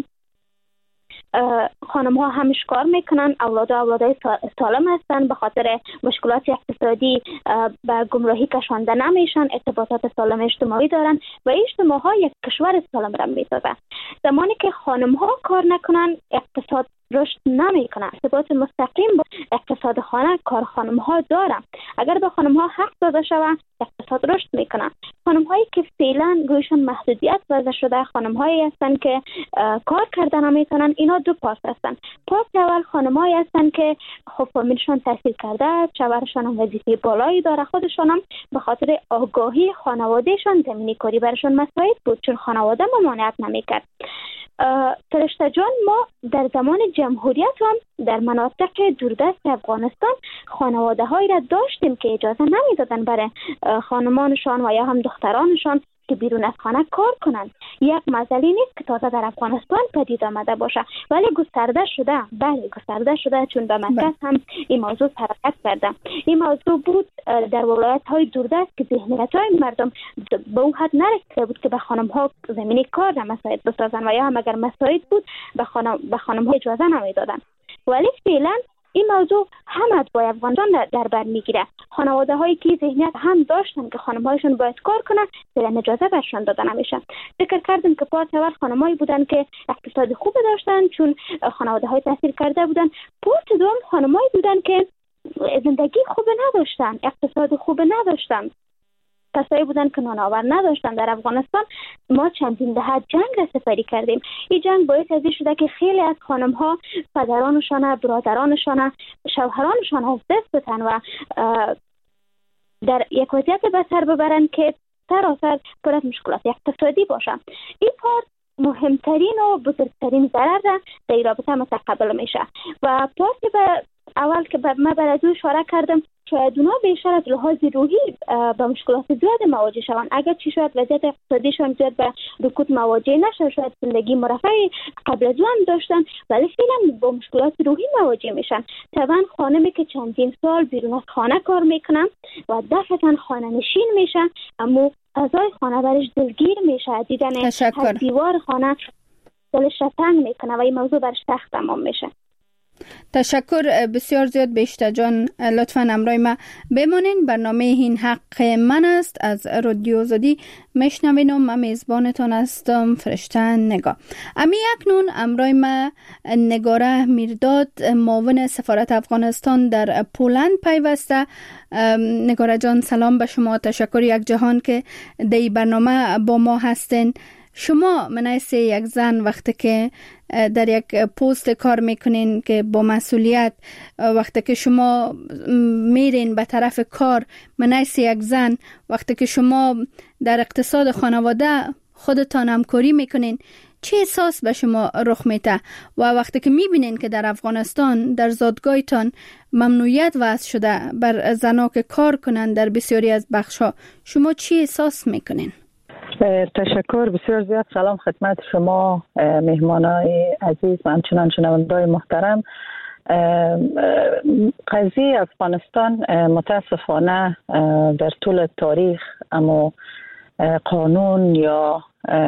خانم ها همش کار میکنن، اولاد و اولادای سالم هستن، به خاطر مشکلات اقتصادی به گمراهی کشانده نمیشن، ارتباطات سالم اجتماعی دارن و اجتماع ها یک کشور سالم را میسازن. زمانی که خانم ها کار نکنن اقتصاد رشد نمیکنه. ارتباط مستقیم با اقتصاد خانه کار خانم ها دارن. اگر به خانم ها حق داده شود اقتصاد رشد میکنه. خانم هایی که فعلا رویشون محدودیت وضع شده خانم هایی هستن که کار کردن نمیتونن، اینا دو پارت هستن. پارت اول خانم هایی هستن که خب فامیلشون تحصیل کرده، شوهرشون هم وظیفه بالایی داره، خودشون هم به خاطر آگاهی خانوادهشون زمینی کاری برشون مساعد بود چون خانواده ممانعت نمیکرد. فرشته جان، ما در زمان جمهوریت هم در مناطق دوردست افغانستان خانواده هایی را داشتیم که اجازه نمیدادن برای خانمانشان و یا هم دخترانشان که بیرون از خانه کار کنند. یک مسئله نیست که تازه در افغانستان پدید آمده باشه، ولی گسترده شده. بله گسترده شده، چون به مرکز هم این موضوع حرکت کرده. این موضوع بود در ولایت های دوردست که ذهنیت های مردم به اون حد نرسیده بود که به خانم ها زمینی کار را مساعد بسازن و یا هم اگر مساعد بود به خانم به خانم ها اجازه نمیدادن. ولی فعلا این موضوع هم از با افغانستان در بر میگیره. خانواده هایی که ذهنیت هم داشتن که خانم هایشون باید کار کنن فعلا اجازه برشون داده نمیشه. فکر کردم که پارت اول خانمایی بودن که اقتصاد خوب داشتن چون خانواده های تحصیل کرده بودن. پارت دوم خانمایی بودن که زندگی خوب نداشتن، اقتصاد خوب نداشتن، کسایی بودن که نانآور نداشتن. در افغانستان ما چندین دهه جنگ را سپری کردیم. این جنگ باعث از این شده که خیلی از خانم ها پدرانشان، برادرانشان، شوهرانشان از دست بدن و در یک وضعیت به سر ببرن که سراسر پر از مشکلات اقتصادی باشه. این پارت مهمترین و بزرگترین ضرر را در رابطه متقبل میشه و پارت به اول که من برای دو اشاره کردم شاید اونا بیشتر از لحاظ روحی به مشکلات زیاد مواجه شوند. اگر چی شاید وضعیت اقتصادیشان زیاد به رکود مواجه نشه، شاید زندگی مرفه قبل از اون داشتن ولی فعلا با مشکلات روحی مواجه میشن. طبعا خانمی که چندین سال بیرون از خانه کار میکنن و دفعتا خانه نشین میشن، اما فضای خانه برش دلگیر میشه، دیدن هر دیوار خانه دلش را تنگ میکنه و این موضوع برش سخت تمام میشه. تشکر بسیار زیاد بیشتر جان. لطفاً همراه ما بمانین. برنامه این حق من است از رادیو آزادی میشنوین و من میزبانتان هستم فرشته نگاه. امی اکنون همراه ما نگاره میرداد معاون سفارت افغانستان در پولند پیوسته. نگاره جان سلام به شما، تشکر یک جهان که در برنامه با ما هستین. شما منایس یک زن وقتی که در یک پست کار میکنین که با مسئولیت، وقتی که شما میرین به طرف کار منایس یک زن، وقتی که شما در اقتصاد خانواده خودتان همکاری میکنین، چه احساس به شما رخ میده؟ و وقتی که میبینین که در افغانستان در زادگاهتان ممنوعیت وضع شده بر زنها که کار کنن در بسیاری از بخشها، شما چه احساس میکنین؟ تشکر بسیار زیاد. سلام خدمت شما مهمانای عزیز و همچنان شنوندگان محترم. قضیه افغانستان متاسفانه در طول تاریخ اما قانون یا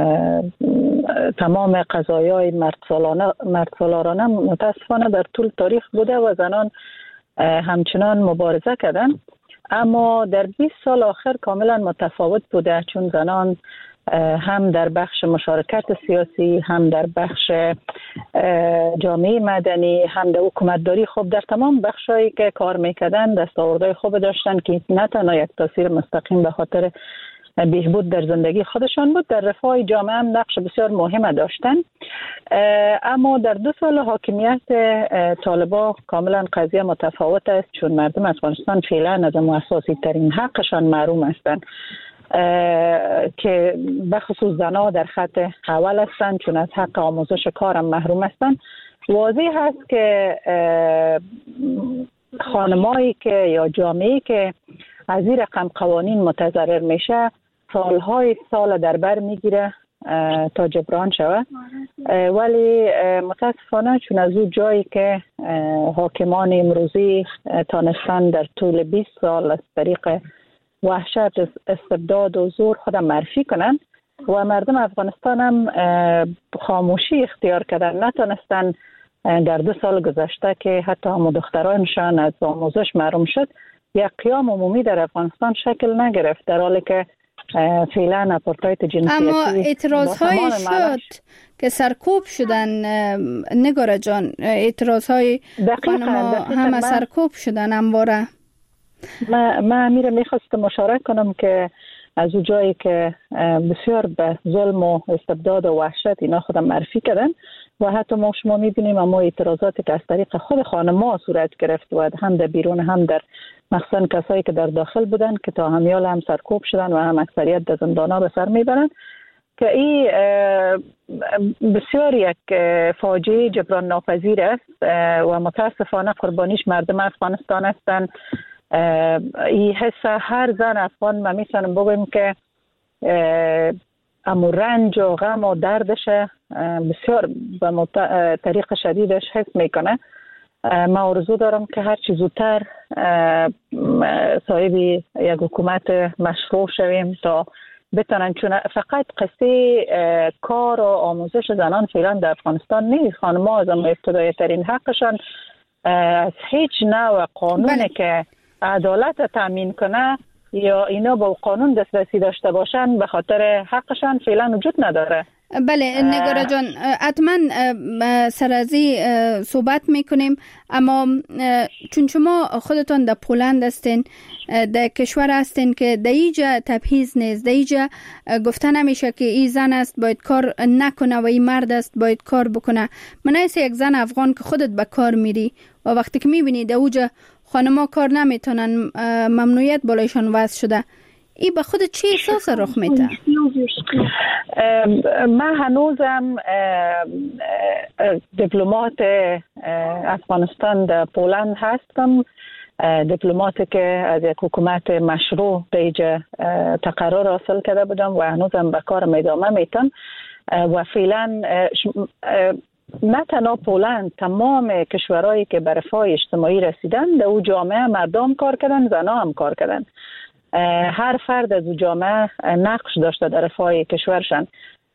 تمام قضایای مردسالارانه متاسفانه در طول تاریخ بوده و زنان همچنان مبارزه کردن، اما در بیست سال آخر کاملا متفاوت بوده، چون زنان هم در بخش مشارکت سیاسی، هم در بخش جامعه مدنی، هم در حکومتداری خوب در تمام بخشایی که کار میکردن دستاوردهای خوب داشتن که نه تنها یک تاثیر مستقیم به خاطر بهبود در زندگی خودشان بود، در رفاه جامعه هم نقش بسیار مهم داشتن. اما در دو سال حاکمیت طالبان کاملا قضیه متفاوت است، چون مردم افغانستان فعلا از اساسی ترین حقشان محروم هستند که بخصوص زنها در خط اول هستند، چون از حق آموزش کار هم محروم هستند. واضح هست که خانمایی که یا جامعه‌ای که از این رقم قوانین متضرر میشه سالهای سال در بر میگیره تا جبران شود، ولی متاسفانه چون از اون جایی که حاکمان امروزی تانستن در طول بیست سال از طریق وحشت، استبداد و زور خودم معرفی کنن و مردم افغانستان هم خاموشی اختیار کردن، نتونستن در دو سال گذشته که حتی هم دخترانشان از آموزش محروم شد یک قیام عمومی در افغانستان شکل نگرفت، در حالی که فعلا اپارتاید جنسیتی. اما اعتراض های شد که سرکوب شدن نگاره جان، اعتراض های خانما همه سرکوب شدن همواره. من من امیر میخواستم مشارکت کنم که از اون جایی که بسیار به ظلم و استبداد و وحشت اینا خودم معرفی کردن و حتی ما شما میبینیم اما اعتراضاتی که از طریق خود خانم‌ها صورت گرفت و هم در بیرون هم در مخصوصا کسایی که در داخل بودن که تا همیال هم سرکوب شدن و هم اکثریت در زندان‌ها به سر میبرن، که این بسیار یک فاجعه جبران ناپذیر است و متاسفانه قربانیش مردم افغانستان هستند. این حس هر زن افغان ما میتونم بگویم که امو رنج و غم و دردش بسیار به مت... طریق شدیدش حس میکنه. ما آرزو دارم که هر چی زودتر صاحب یک حکومت مشروع شویم تا بتونن، چون فقط قصه کار و آموزش زنان فعلا در افغانستان نیست. خانم‌ها از ابتدایی ترین حقشان از هیچ نوع قانونی بله. که عدالت تامین کنه یا اینا با قانون دسترسی داشته باشن به خاطر حقشان فعلا وجود نداره. بله نگاره جان، حتما سر از این صحبت میکنیم، اما چون شما خودتون در پولند هستین، در کشور هستین که در اینجا تبعیض نیست، در اینجا گفته نمیشه که این زن است باید کار نکنه و این مرد است باید کار بکنه. منایس یک زن افغان که خودت به کار میری و وقتی که میبینی در اونجا خانم‌ها کار نمیتونن، ممنوعیت بالایشان وضع شده، این به خود چه احساس رخ میده؟ من هنوزم دیپلمات افغانستان در پولند هستم، دیپلماتی که از یک حکومت مشروع به اینجا تقرر حاصل کرده بودم و هنوزم به کارم ادامه میتم و فعلا نه تنها پولند، تمام کشورهایی که به رفاه اجتماعی رسیدن در او جامعه مردم کار کردن، زنها هم کار کردن. هر فرد از او جامعه نقش داشته در رفاه کشورشان.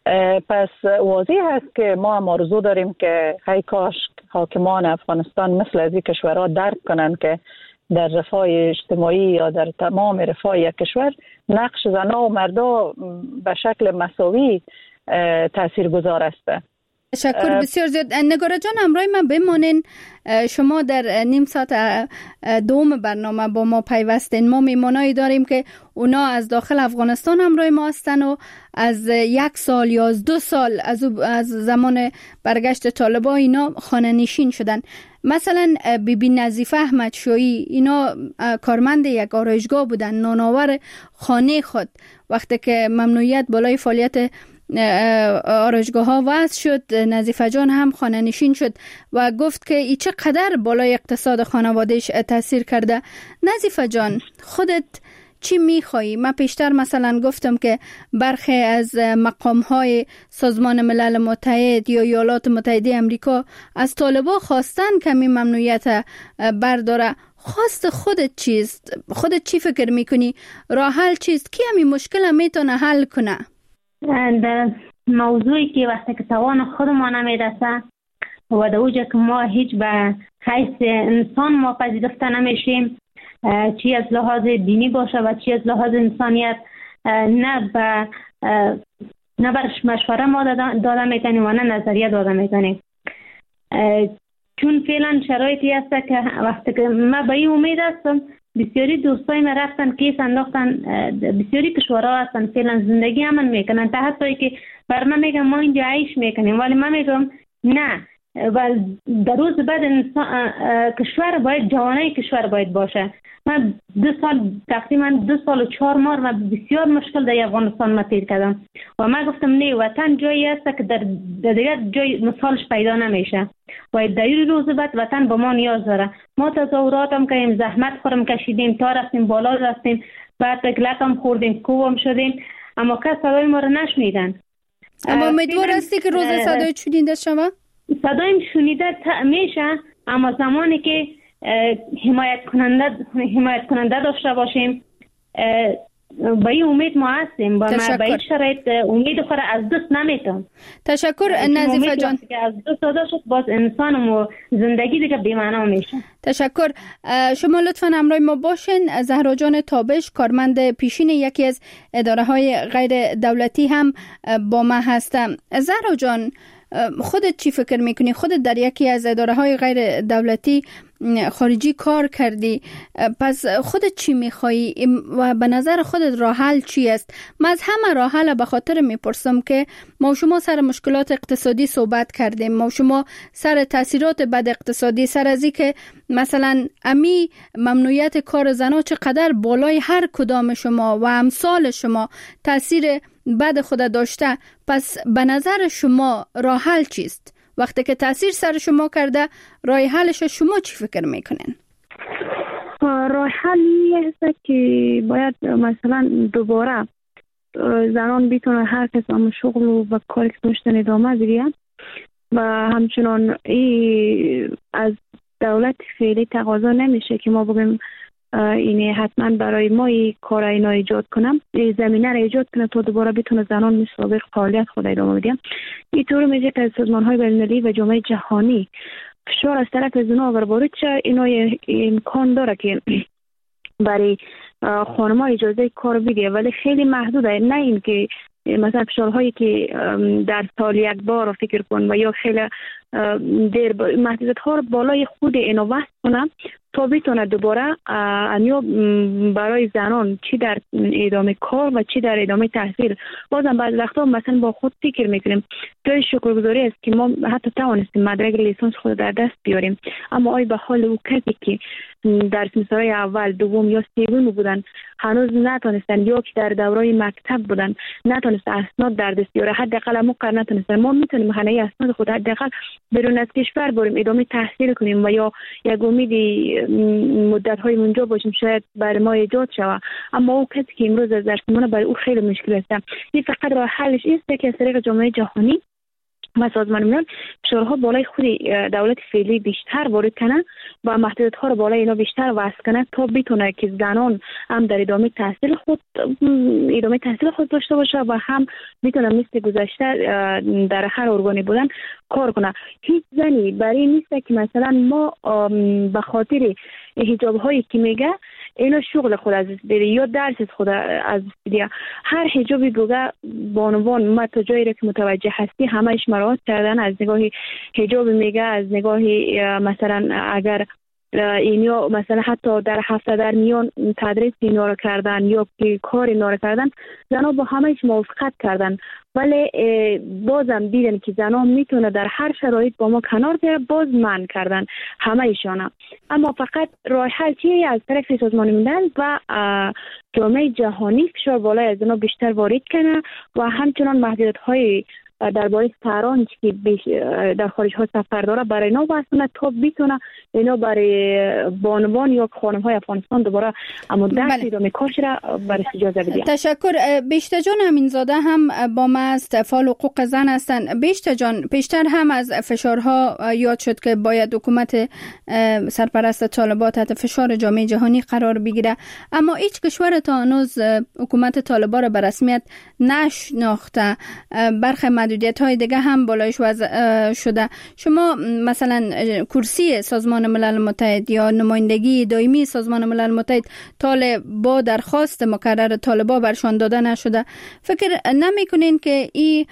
پس واضح هست که ما هم آرزو داریم که های کاش حاکمان افغانستان مثل از این کشورها درک کنن که در رفاه اجتماعی یا در تمام رفاه یک کشور نقش زنها و مردا به شکل مساوی تاثیرگذار است. تشکر بسیار زیاد. نگارا جان همراه من بمانین. شما در نیم ساعت دوم برنامه با ما پیوستین. ما میمانایی داریم که اونا از داخل افغانستان همراه ما هستن و از یک سال یا از دو سال از, از زمان برگشت طالبان اینا خانه نشین شدن. مثلا بی بی نظیفه احمد شایی اینا کارمند یک آرایشگاه بودن، نانآور خانه خود. وقتی که ممنوعیت بالای فعالیت آرایشگاه ها وضع شد، نظیفه جان هم خانه نشین شد و گفت که ای چقدر بالای اقتصاد خانوادهش تاثیر کرده. نظیفه جان خودت چی میخوایی؟ من پیشتر مثلا گفتم که برخی از مقام های سازمان ملل متحد یا ایالات متحده امریکا از طالبان خواستن که این ممنوعیت برداره. خواست خودت چیست؟ خودت چی فکر میکنی؟ راه حل چیست؟ کی همین مشکل هم میتونه حل کنه؟ در موضوعی که وقتی که توان خودمان نمیرسه و در اوجه که ما هیچ به حیث انسان ما پذیرفته نمیشیم، چی از لحاظ دینی باشه و چی از لحاظ انسانیت، نه به نه برش مشوره ما داده میکنیم و نه نظریه داده میکنیم. چون فعلا شرایطی هست که وقتی که من به این امید هستم، بسیاری دوستای ما رفتن کیس انداختن، بسیاری کشورها هستن فعلا زندگی امن میکنن، تا حتی که بر من میگم ما اینجا عیش میکنیم، ولی من میگم نه، و در روز بعد انسان کشور باید جوانای کشور باید باشه. من دو سال تقریبا دو سال و چهار ماه من بسیار مشکل در افغانستان ما تیر کردم و من گفتم نه، وطن جایی است که در دیگر جای مثالش پیدا نمیشه و در این روز بعد وطن به ما نیاز داره. ما تظاهرات هم کردیم، زحمت خورم کشیدیم تا رفتیم بالا رفتیم، بعد تکلک هم خوردیم، کوبم شدیم، اما کس صدای ما رو نشنیدن. اما امیدوار هستی که روز صدای شنیده شود؟ صدایم شنیده میشه، اما زمانی که حمایت کننده حمایت کننده داشته باشیم، با این امید ما هستیم. با ما با این شرایط امید خود از دست نمیتم. تشکر نظیفه جان. از دست داده شد باز انسان و زندگی دیگه بی‌معنا میشه. تشکر. شما لطفاً همراه ما باشین. زهرا جان تابش، کارمند پیشین یکی از اداره های غیر دولتی هم با ما هستم. زهرا جان خودت چی فکر میکنی؟ خودت در یکی از اداره های غیر دولتی خارجی کار کردی، پس خودت چی میخوایی و به نظر خودت راه حل چی است؟ من از همه راه حل به خاطر میپرسم که ما شما سر مشکلات اقتصادی صحبت کردیم، ما شما سر تاثیرات بد اقتصادی، سر از که مثلا امی ممنوعیت کار زنها چقدر بالای هر کدام شما و امثال شما تاثیر بد خود داشته. پس به نظر شما راه حل چیست؟ وقتی که تاثیر سر شما کرده، راه حلش شما چی فکر میکنین؟ راه حل هست که باید مثلا دوباره زنان بیتونه هر کس هم شغل و کاری که داشتن ادامه بگیرن و همچنان ای از دولت فعلی تقاضا نمیشه که ما بگیم اینه حتما برای ما این کار اینا ایجاد کنم، زمینه را ایجاد کنه تا دوباره بتونه زنان مثل فعالیت خود ادامه بدیم. اینطور میشه که سازمان های بین‌المللی و جامعه جهانی فشار از طرف زنان آور وارد شه، اینا امکان داره که برای خانم‌ها اجازه کار بده، ولی خیلی محدوده. نه این که مثلا فشارهایی که در سال یک بار فکر کن و یا خیلی دیر محدودیت ها رو بالای خود اینا وصل کنم تا بتونه دوباره انیا برای زنان چی در ادامه کار و چی در ادامه تحصیل. بازم بعضی وقتا مثلا با خود فکر میکنیم جای شکرگزاری است که ما حتی توانستیم مدرک لیسانس خود در دست بیاریم، اما آیا به حال او کسی که در سمسترهای اول، دوم یا سوم بودن هنوز نتونستن یا که در دورای مکتب بودن نتونستن اسناد در دست بیاره، حداقل مقر نتونستن، ما میتونیم همه اسناد خود حداقل بیرون از کشور بریم ادامه تحصیل کنیم و یا یک امیدی مدت های اونجا باشیم شاید برای ما ایجاد شود. اما او کسی که امروز از درس میمونه برای او خیلی مشکل است. این فقط راه حلش است که از طریق جامعه جهانی و سازمان ملل فشارها بالای خود دولت فعلی بیشتر وارد کنه و محدودیت ها رو بالای اینا بیشتر وضع کنه تا بتونه که زنان هم در ادامه تحصیل خود ادامه تحصیل خود داشته باشه و هم بتونه مثل گذشته در هر ارگانی بودن کار کنه. هیچ زنی برای نیست که مثلا ما به خاطر حجاب هایی که میگه اینا شغل خود از بری یا درس خود از بری. هر حجابی بگه بانوان ما تا جایی را که متوجه هستی همهش مراعات کردن. از نگاه حجاب میگه، از نگاه مثلا اگر اینیا مثلا حتی در هفته در میان تدریس اینا رو کردن یا کار اینا رو کردن، زنها با همهش موافقت کردن. ولی بازم دیدن که زنها میتونه در هر شرایط با ما کنار بیاره، باز من کردن همه ایشانا. اما فقط راه حل چیه؟ از طرف سازمان ملل و جامعه جهانی فشار بالای از اینا بیشتر وارد کنه و همچنان محدودیت های درباره سران که در خارج ها سفر داره برای اینا واسونه تا بتونه اینا برای بانوان یا خانم های افغانستان دوباره اما دست ادامه کارش را برای اجازه بدید. تشکر. بیشتر جان امینزاده هم با ما است، فعال حقوق زن هستند. بیشتر جان، بیشتر هم از فشارها یاد شد که باید حکومت سرپرست طالبان تحت فشار جامعه جهانی قرار بگیره، اما هیچ کشور تا هنوز حکومت طالبان را به رسمیت نشناخته. برخی محدودیت های دیگه هم بالایش وضع شده. شما مثلا کرسی سازمان ملل متحد یا نمایندگی دائمی سازمان ملل متحد طالب با درخواست مکرر طالبان برشان داده نشده. فکر نمی کنین که این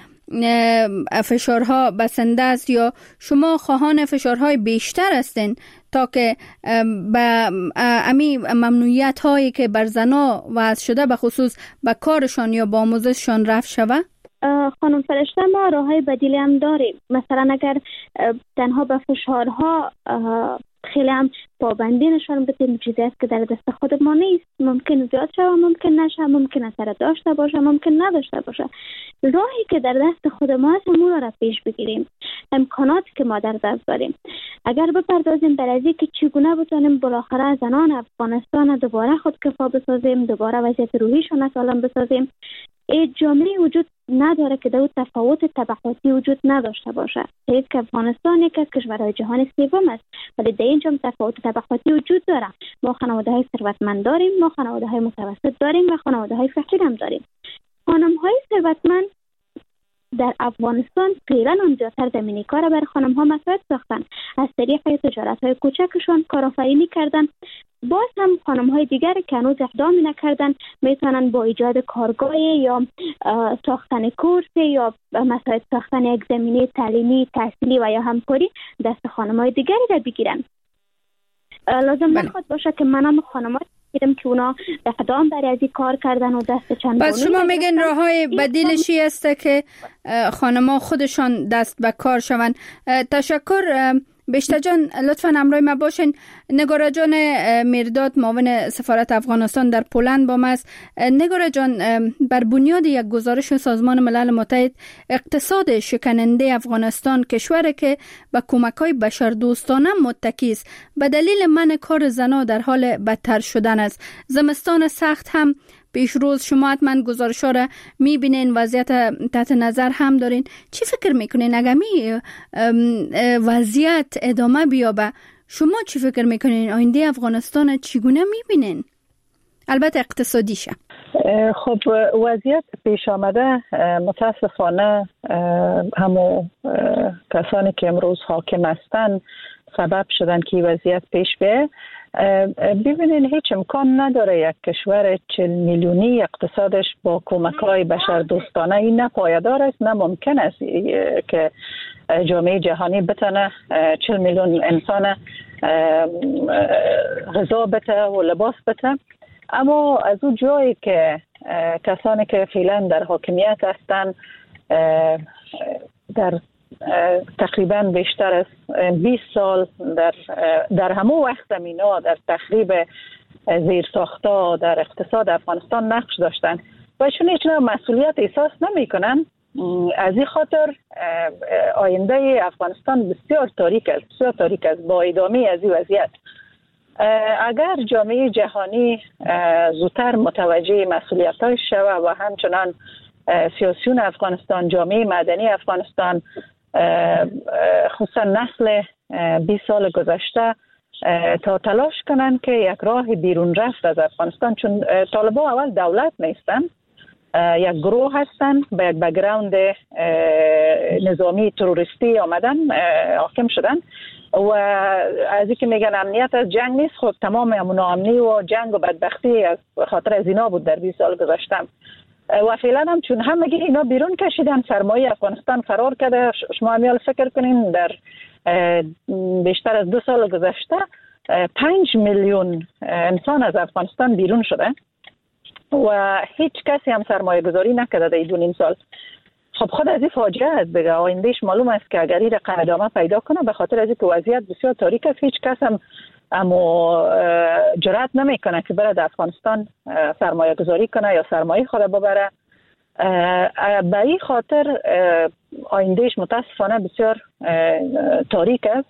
فشارها بسنده است یا شما خواهان فشارهای بیشتر هستین تا که به امی ممنوعیت هایی که بر زنا وضع شده به خصوص به کارشان یا با آموزششان رفع شود؟ خانم فرشته، ما راههای بدیلی هم داریم. مثلا اگر تنها به فشارها خیلی هم پابندی نشان بدیم، چیزی است که در دست خود ما نیست. ممکن زیاد شود، ممکن نشه، ممکن اثر داشته باشه، ممکن نداشته باشه. راهی که در دست خود ما است همون را پیش بگیریم. امکاناتی که ما در دست داریم اگر بپردازیم بر از اینکه چگونه بتونیم بالاخره زنان افغانستان دوباره خودکفا بسازیم، دوباره وضعیت روحیشون سالم بسازیم. این جامعه وجود نداره که در تفاوت طبقاتی وجود نداشته باشه. حیف که افغانستان یک از کشورهای جهان سوم است، ولی در اینجا تفاوت طبقاتی وجود داره. ما خانواده های ثروتمند داریم، ما خانواده های متوسط داریم و خانواده های فقیر هم داریم. خانم های ثروتمند در افغانستان فعلا اون زیادتر زمینی کار برای خانم ها مساعد ساختن، از طریق تجارت های کوچکشون کارآفرینی کردن. باز هم خانم های دیگر که هنوز اقدامی نکردن میتونن با ایجاد کارگاه یا ساختن کورس یا مساعد ساختن یک زمینه تعلیمی، تحصیلی و یا همکاری دست خانم های دیگری را بگیرن. لازم نخواد باشه که منم خانم های دیدم که اونا اقدام برای ازی کار کردن و دست چند بس شما میگن راه های بدیلشی است که خانما خودشان دست به کار شوند. تشکر. بیشتر جان لطفاً همراه ما باشین. نگارا جان میرداد، معاون سفارت افغانستان در پولند با ما است. نگارا جان، بر بنیاد یک گزارش سازمان ملل متحد، اقتصاد شکننده افغانستان کشوری که به کمک‌های بشردوستانه متکی است به دلیل منع کار زنان در حال بدتر شدن است. زمستان سخت هم پیش روز، شما حتما گزارش‌ها را می‌بینین، وضعیت تحت نظر هم دارین. چی فکر می‌کنین اگر می وضعیت ادامه بیابه؟ شما چی فکر می‌کنین آینده افغانستان چگونه می‌بینین؟ البته اقتصادیشه. خب وضعیت پیش آمده متاسفانه همو کسانی که امروز حاکم هستند سبب شدن که وضعیت پیش بیاد. ببینین هیچ امکان نداره یک کشور چهل میلیونی اقتصادش با کمک‌های بشردوستانه این نه پایدار است، نه ممکن است که جامعه جهانی بتونه چهل میلیون انسان غذا بده و لباس بده. اما از اون جایی که کسانی که فعلا در حاکمیت هستند در تقریبا بیشتر از بیست سال در در همه وقت زمینا در تخریب زیرساخت‌ها در اقتصاد افغانستان نقش داشتن و چون هیچ نوع مسئولیت احساس نمی‌کنن، از این خاطر آینده افغانستان بسیار تاریک است، بسیار تاریک است با ادامه از این وضعیت. اگر جامعه جهانی زودتر متوجه مسئولیت‌هاش شود و همچنان سیاسیون افغانستان، جامعه مدنی افغانستان خصوصا نسل بیست سال گذشته تا تلاش کنن که یک راه بیرون رفت از افغانستان، چون طالبان اول دولت نیستن، یک گروه هستن با یک بک‌گراند نظامی تروریستی آمدن حاکم شدن و از اینکه میگن امنیت از جنگ نیست، خب تمام ناامنی و جنگ و بدبختی از خاطر از اینا بود در بیست سال گذشته. و فعلا هم چون همگی اینا بیرون کشیدن، سرمایه افغانستان فرار کرده. شما همیال فکر کنین در بیشتر از دو سال گذشته پنج میلیون انسان از افغانستان بیرون شده و هیچ کسی هم سرمایه گذاری نکرده در دو نیم سال. خب خود از این فاجعه است دیگه. آیندهش معلوم است که اگر این رقم ادامه پیدا کنه، به خاطر از اینکه وضعیت بسیار تاریک است، هیچ کس هم اما جرأت نمیکنه که بره در افغانستان سرمایه گذاری کنه یا سرمایه خود ببره. به این خاطر آیندهش متاسفانه بسیار تاریک است،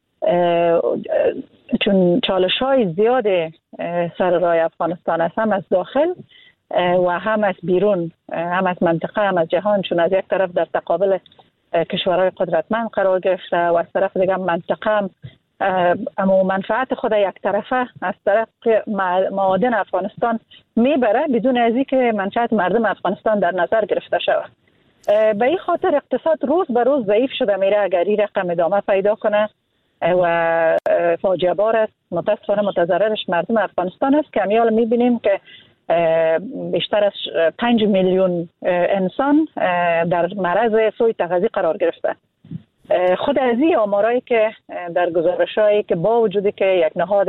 چون چالش های زیاد سر راه افغانستان است، هم از داخل و هم از بیرون، هم از منطقه هم از جهان، چون از یک طرف در تقابل کشورهای قدرتمند قرار گرفته و از طرف دیگه منطقه هم اما منفعت خود یک طرفه از طرف معادن افغانستان میبره بدون از اینکه منفعت مردم افغانستان در نظر گرفته شود. به این خاطر اقتصاد روز به روز ضعیف شده میره اگر این رقم ادامه پیدا کنه و فاجعه بار است. متاسفانه متضررش مردم افغانستان است که همیال میبینیم که بیشتر از پنج میلیون انسان در معرض سوء تغذیه قرار گرفته. خود از این آمارایی که در گزارش‌هایی که با وجودی که یک نهاد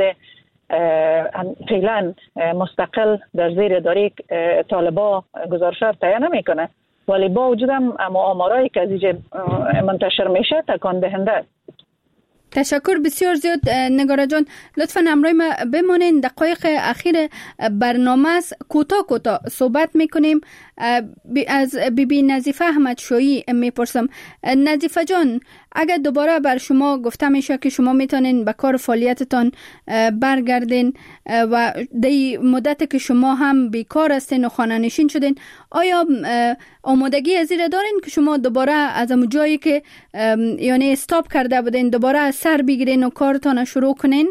فعلا مستقل در زیر اداره طالبان گزارش‌ها تهیه نمی‌کنه، ولی با وجود هم آمارایی که از اینجا منتشر میشه تکان دهنده است. تشکر بسیار زیاد نگارا جان. لطفاً همراه ما بمانین. دقایق اخیر برنامه است، کوتاه کوتاه صحبت میکنیم. از بی بی نظیفه احمد شایی میپرسم. نظیفه جان، اگر دوباره بر شما گفته میشه که شما میتونین به کار فعالیتتان برگردین و دی مدت که شما هم بیکار هستین و خانه نشین شدین، آیا آمادگی از این دارین که شما دوباره از اون جایی که یعنی استاپ کرده بودین دوباره سر بگیرین و کارتان شروع کنین؟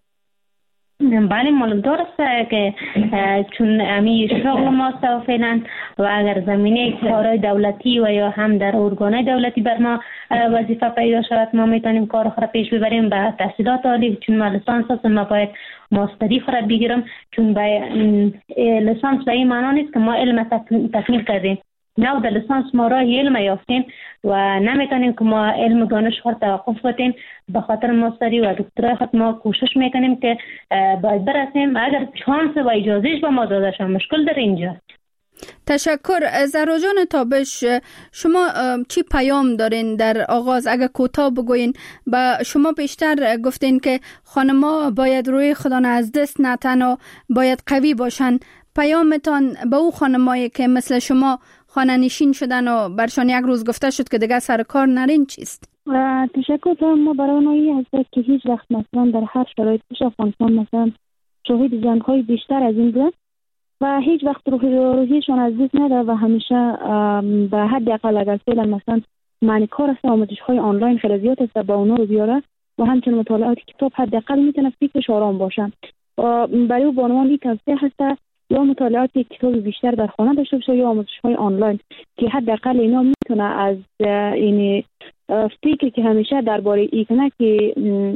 بله معلوم درسته که چون امی شغل ماست و فعلا و اگر زمینه کارهای دولتی و یا هم در ارگانهای دولتی بر ما وظیفه پیدا شود، ما میتونیم کار خود پیش ببریم. به تحصیلات عالی چون ما لیسانس هست، ما باید ماستری خود بگیرم، چون به لیسانس به این معنا نیست که ما علم تکمیل کردیم، نه در لیسانس ما راه علم یافتیم و نمیتونیم که ما علم دانش خود توقف کنیم. به خاطر ماستری و دکترای خود ما کوشش میکنیم که باید برسیم، اگر شانس و اجازهش به ما داده شد. مشکل در اینجا. تشکر. زهرا جان تابش، شما چی پیام دارین در آغاز؟ اگر کوتاه بگوین. با شما بیشتر گفتین که خانما باید روی خودان از دست نتن و باید قوی باشن. پیامتان به او خانمایی که مثل شما خانه نشین شدن و برشان یک روز گفته شد که دیگه سر کار نرین چیست؟ تشکر. ما برای اونایی هست که هیچ وقت مثلا در هر شرایط پیش افغانستان مثلا شاهد جنگ‌های بیشتر از این بودن و هیچ وقت روحیشان از دست نده و همیشه به حد اقل اگر فعلا مثلا معنی کار است، آموزش‌های آنلاین خیلی زیاد است با اونا رو بیاره و همچنین مطالعات کتاب حد اقل میتونه فکرش آرام باشه. برای بانوان این توصیه هست یا مطالعات کتاب بیشتر در خانه داشته باشه یا آموزش‌های آنلاین که حداقل اینا میتونه از این فکری که همیشه درباره اینه که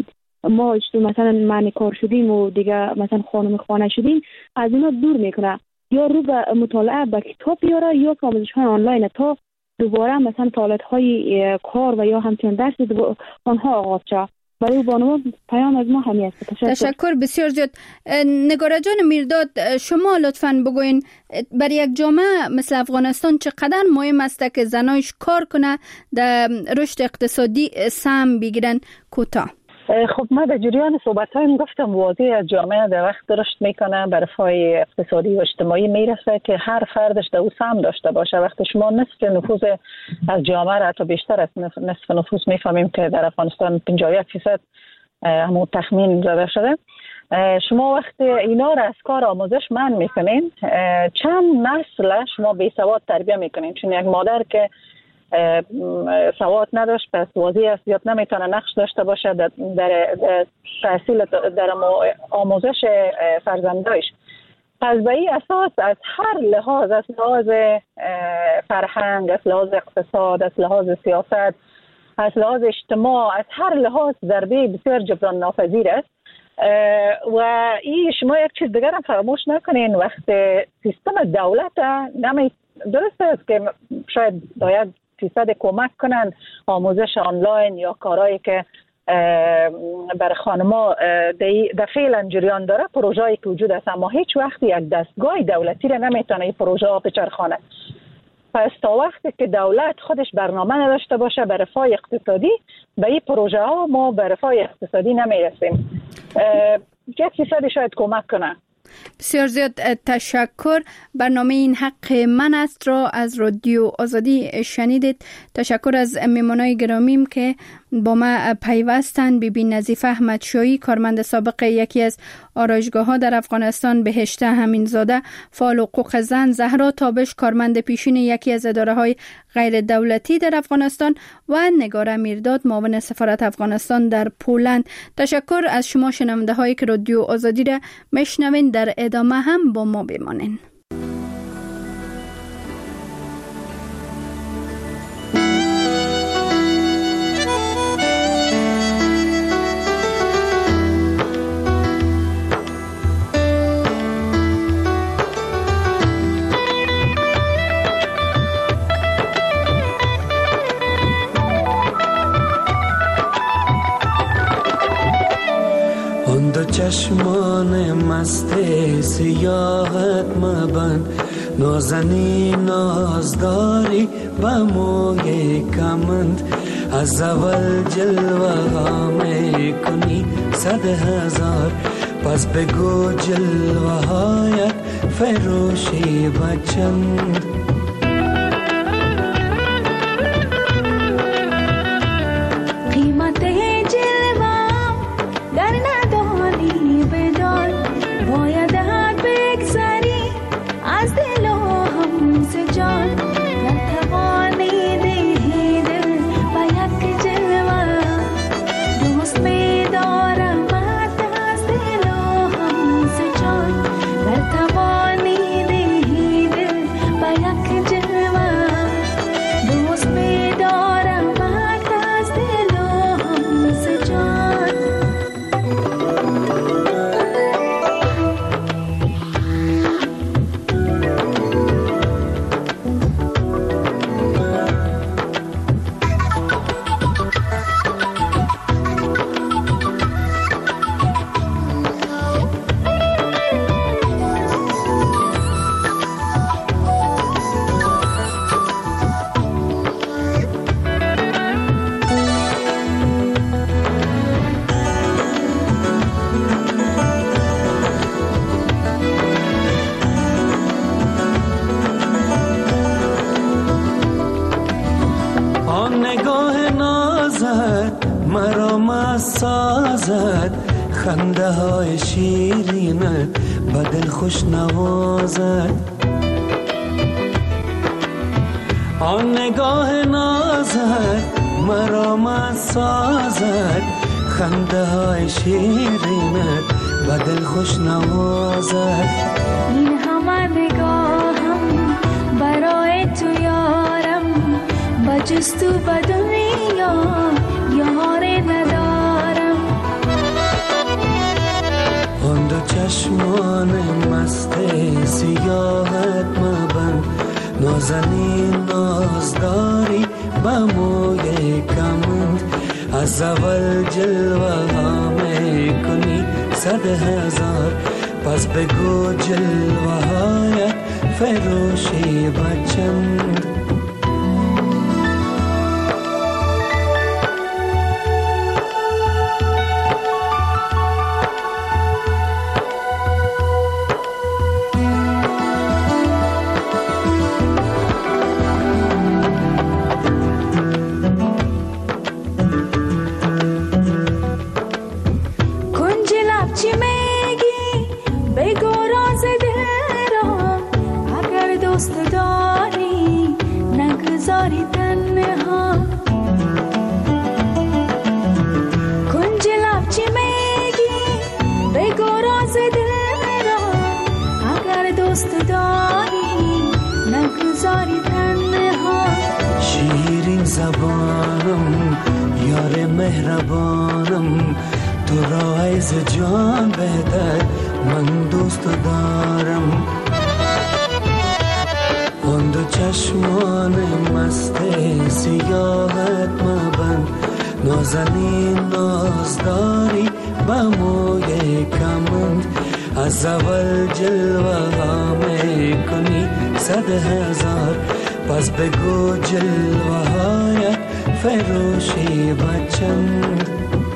ما مثلا معنی کار شدیم و دیگه مثلا خانم خانه شدیم از اینا دور میکنه، یا رو به مطالعه به کتاب بیاره یا آموزش‌های آنلاین تا دوباره مثلا فعالیت‌های کار و یا همچنین درس آنها آغاز شه. برای بانوان پیام از ما همی است. تشکر. تشکر بسیار زیاد. نگارا جان میرداد، شما لطفاً بگوین برای یک جامعه مثل افغانستان چقدر مهم است که زنایش کار کنه در رشد اقتصادی سهم بگیرن؟ کوتاه. خب ما در جریان صحبت‌هایم گفتم واضح از جامعه در وقت رشد میکنه به رفاه اقتصادی و اجتماعی میرسه که هر فردش در او سهم داشته باشه. وقتی شما نصف نفوذ از جامعه را حتی بیشتر از نصف نفوذ میفهمیم که در افغانستان پنجاه و یک فیصد همون تخمین زده شده، شما وقتی اینا را از کار آموزش منع میکنین چند نسل شما بی سواد تربیه میکنین. چون یک مادر که سواد نداشت، پس واضح است زیاد نمیتونه نقش داشته باشه در, در تحصیل در آموزش فرزندایش. پس به این اساس از هر لحاظ، از لحاظ فرهنگ، از لحاظ اقتصاد، از لحاظ سیاست، از لحاظ اجتماع، از هر لحاظ ضربه بسیار جبران ناپذیر است. و این شما یک چیز دیگر هم فراموش نکنین، وقت سیستم دولت نمی درست است که شاید باید فیصد کمک کنن آموزش آنلاین یا کارهایی که بر خانما در فعلا جریان داره، پروژه‌ای که وجود است، اما هیچ وقت یک دستگاه دولتی را نمیتونه این پروژه ها بچرخانه. پس تا وقتی که دولت خودش برنامه نداشته باشه بر رفاه اقتصادی، به این پروژه ها ما بر رفاه اقتصادی نمیرسیم. یک فیصد شاید کمک کنه. بسیار زیاد تشکر. برنامه این حق من است را از رادیو آزادی شنیدید. تشکر از میمانای گرامیم که با ما پیوستند. بی بی نظیفه احمدشاهی، کارمند سابق یکی از آرایشگاه ها در افغانستان، بهشته همینزاده، فعال حقوق زن، زهرا تابش، کارمند پیشین یکی از اداره های غیر دولتی در افغانستان و نگار میرداد، معاون سفارت افغانستان در پولند. تشکر از شما شنونده هایی که رادیو آزادی را میشنوین. در ادامه هم با ما بمانین. چشمان مست سیاحت مبند، نازنی نازداری با موی کمند، از اول جلوه ها می کنی صد هزار، پس بگو جلوه هایت فروشی بچند. خنده های شیرینت بدل خوش نوازد، آن نگاه نازت مرا مست سازد، خنده های شیرینت بدل خوش نوازد. این همه نگاهم برای تو یارم، بجز تو به دنیا یاری ندارم. آن دو چشمان مست سیاحت مبند، نازنین نازداری با موی کمند، از اول جلوه ها می کنی صد هزار، پس بگو جلوه هایت فروشی بچند. مهربانم، تو را از جان بهتر من دوست دارم. آن دو چشمان مست سیاهت مبند، نازنین نازداری با موی کمند. از اول جلوه ها می کنی صد هزار، پس بگو جلوه هایت فروشی بچند.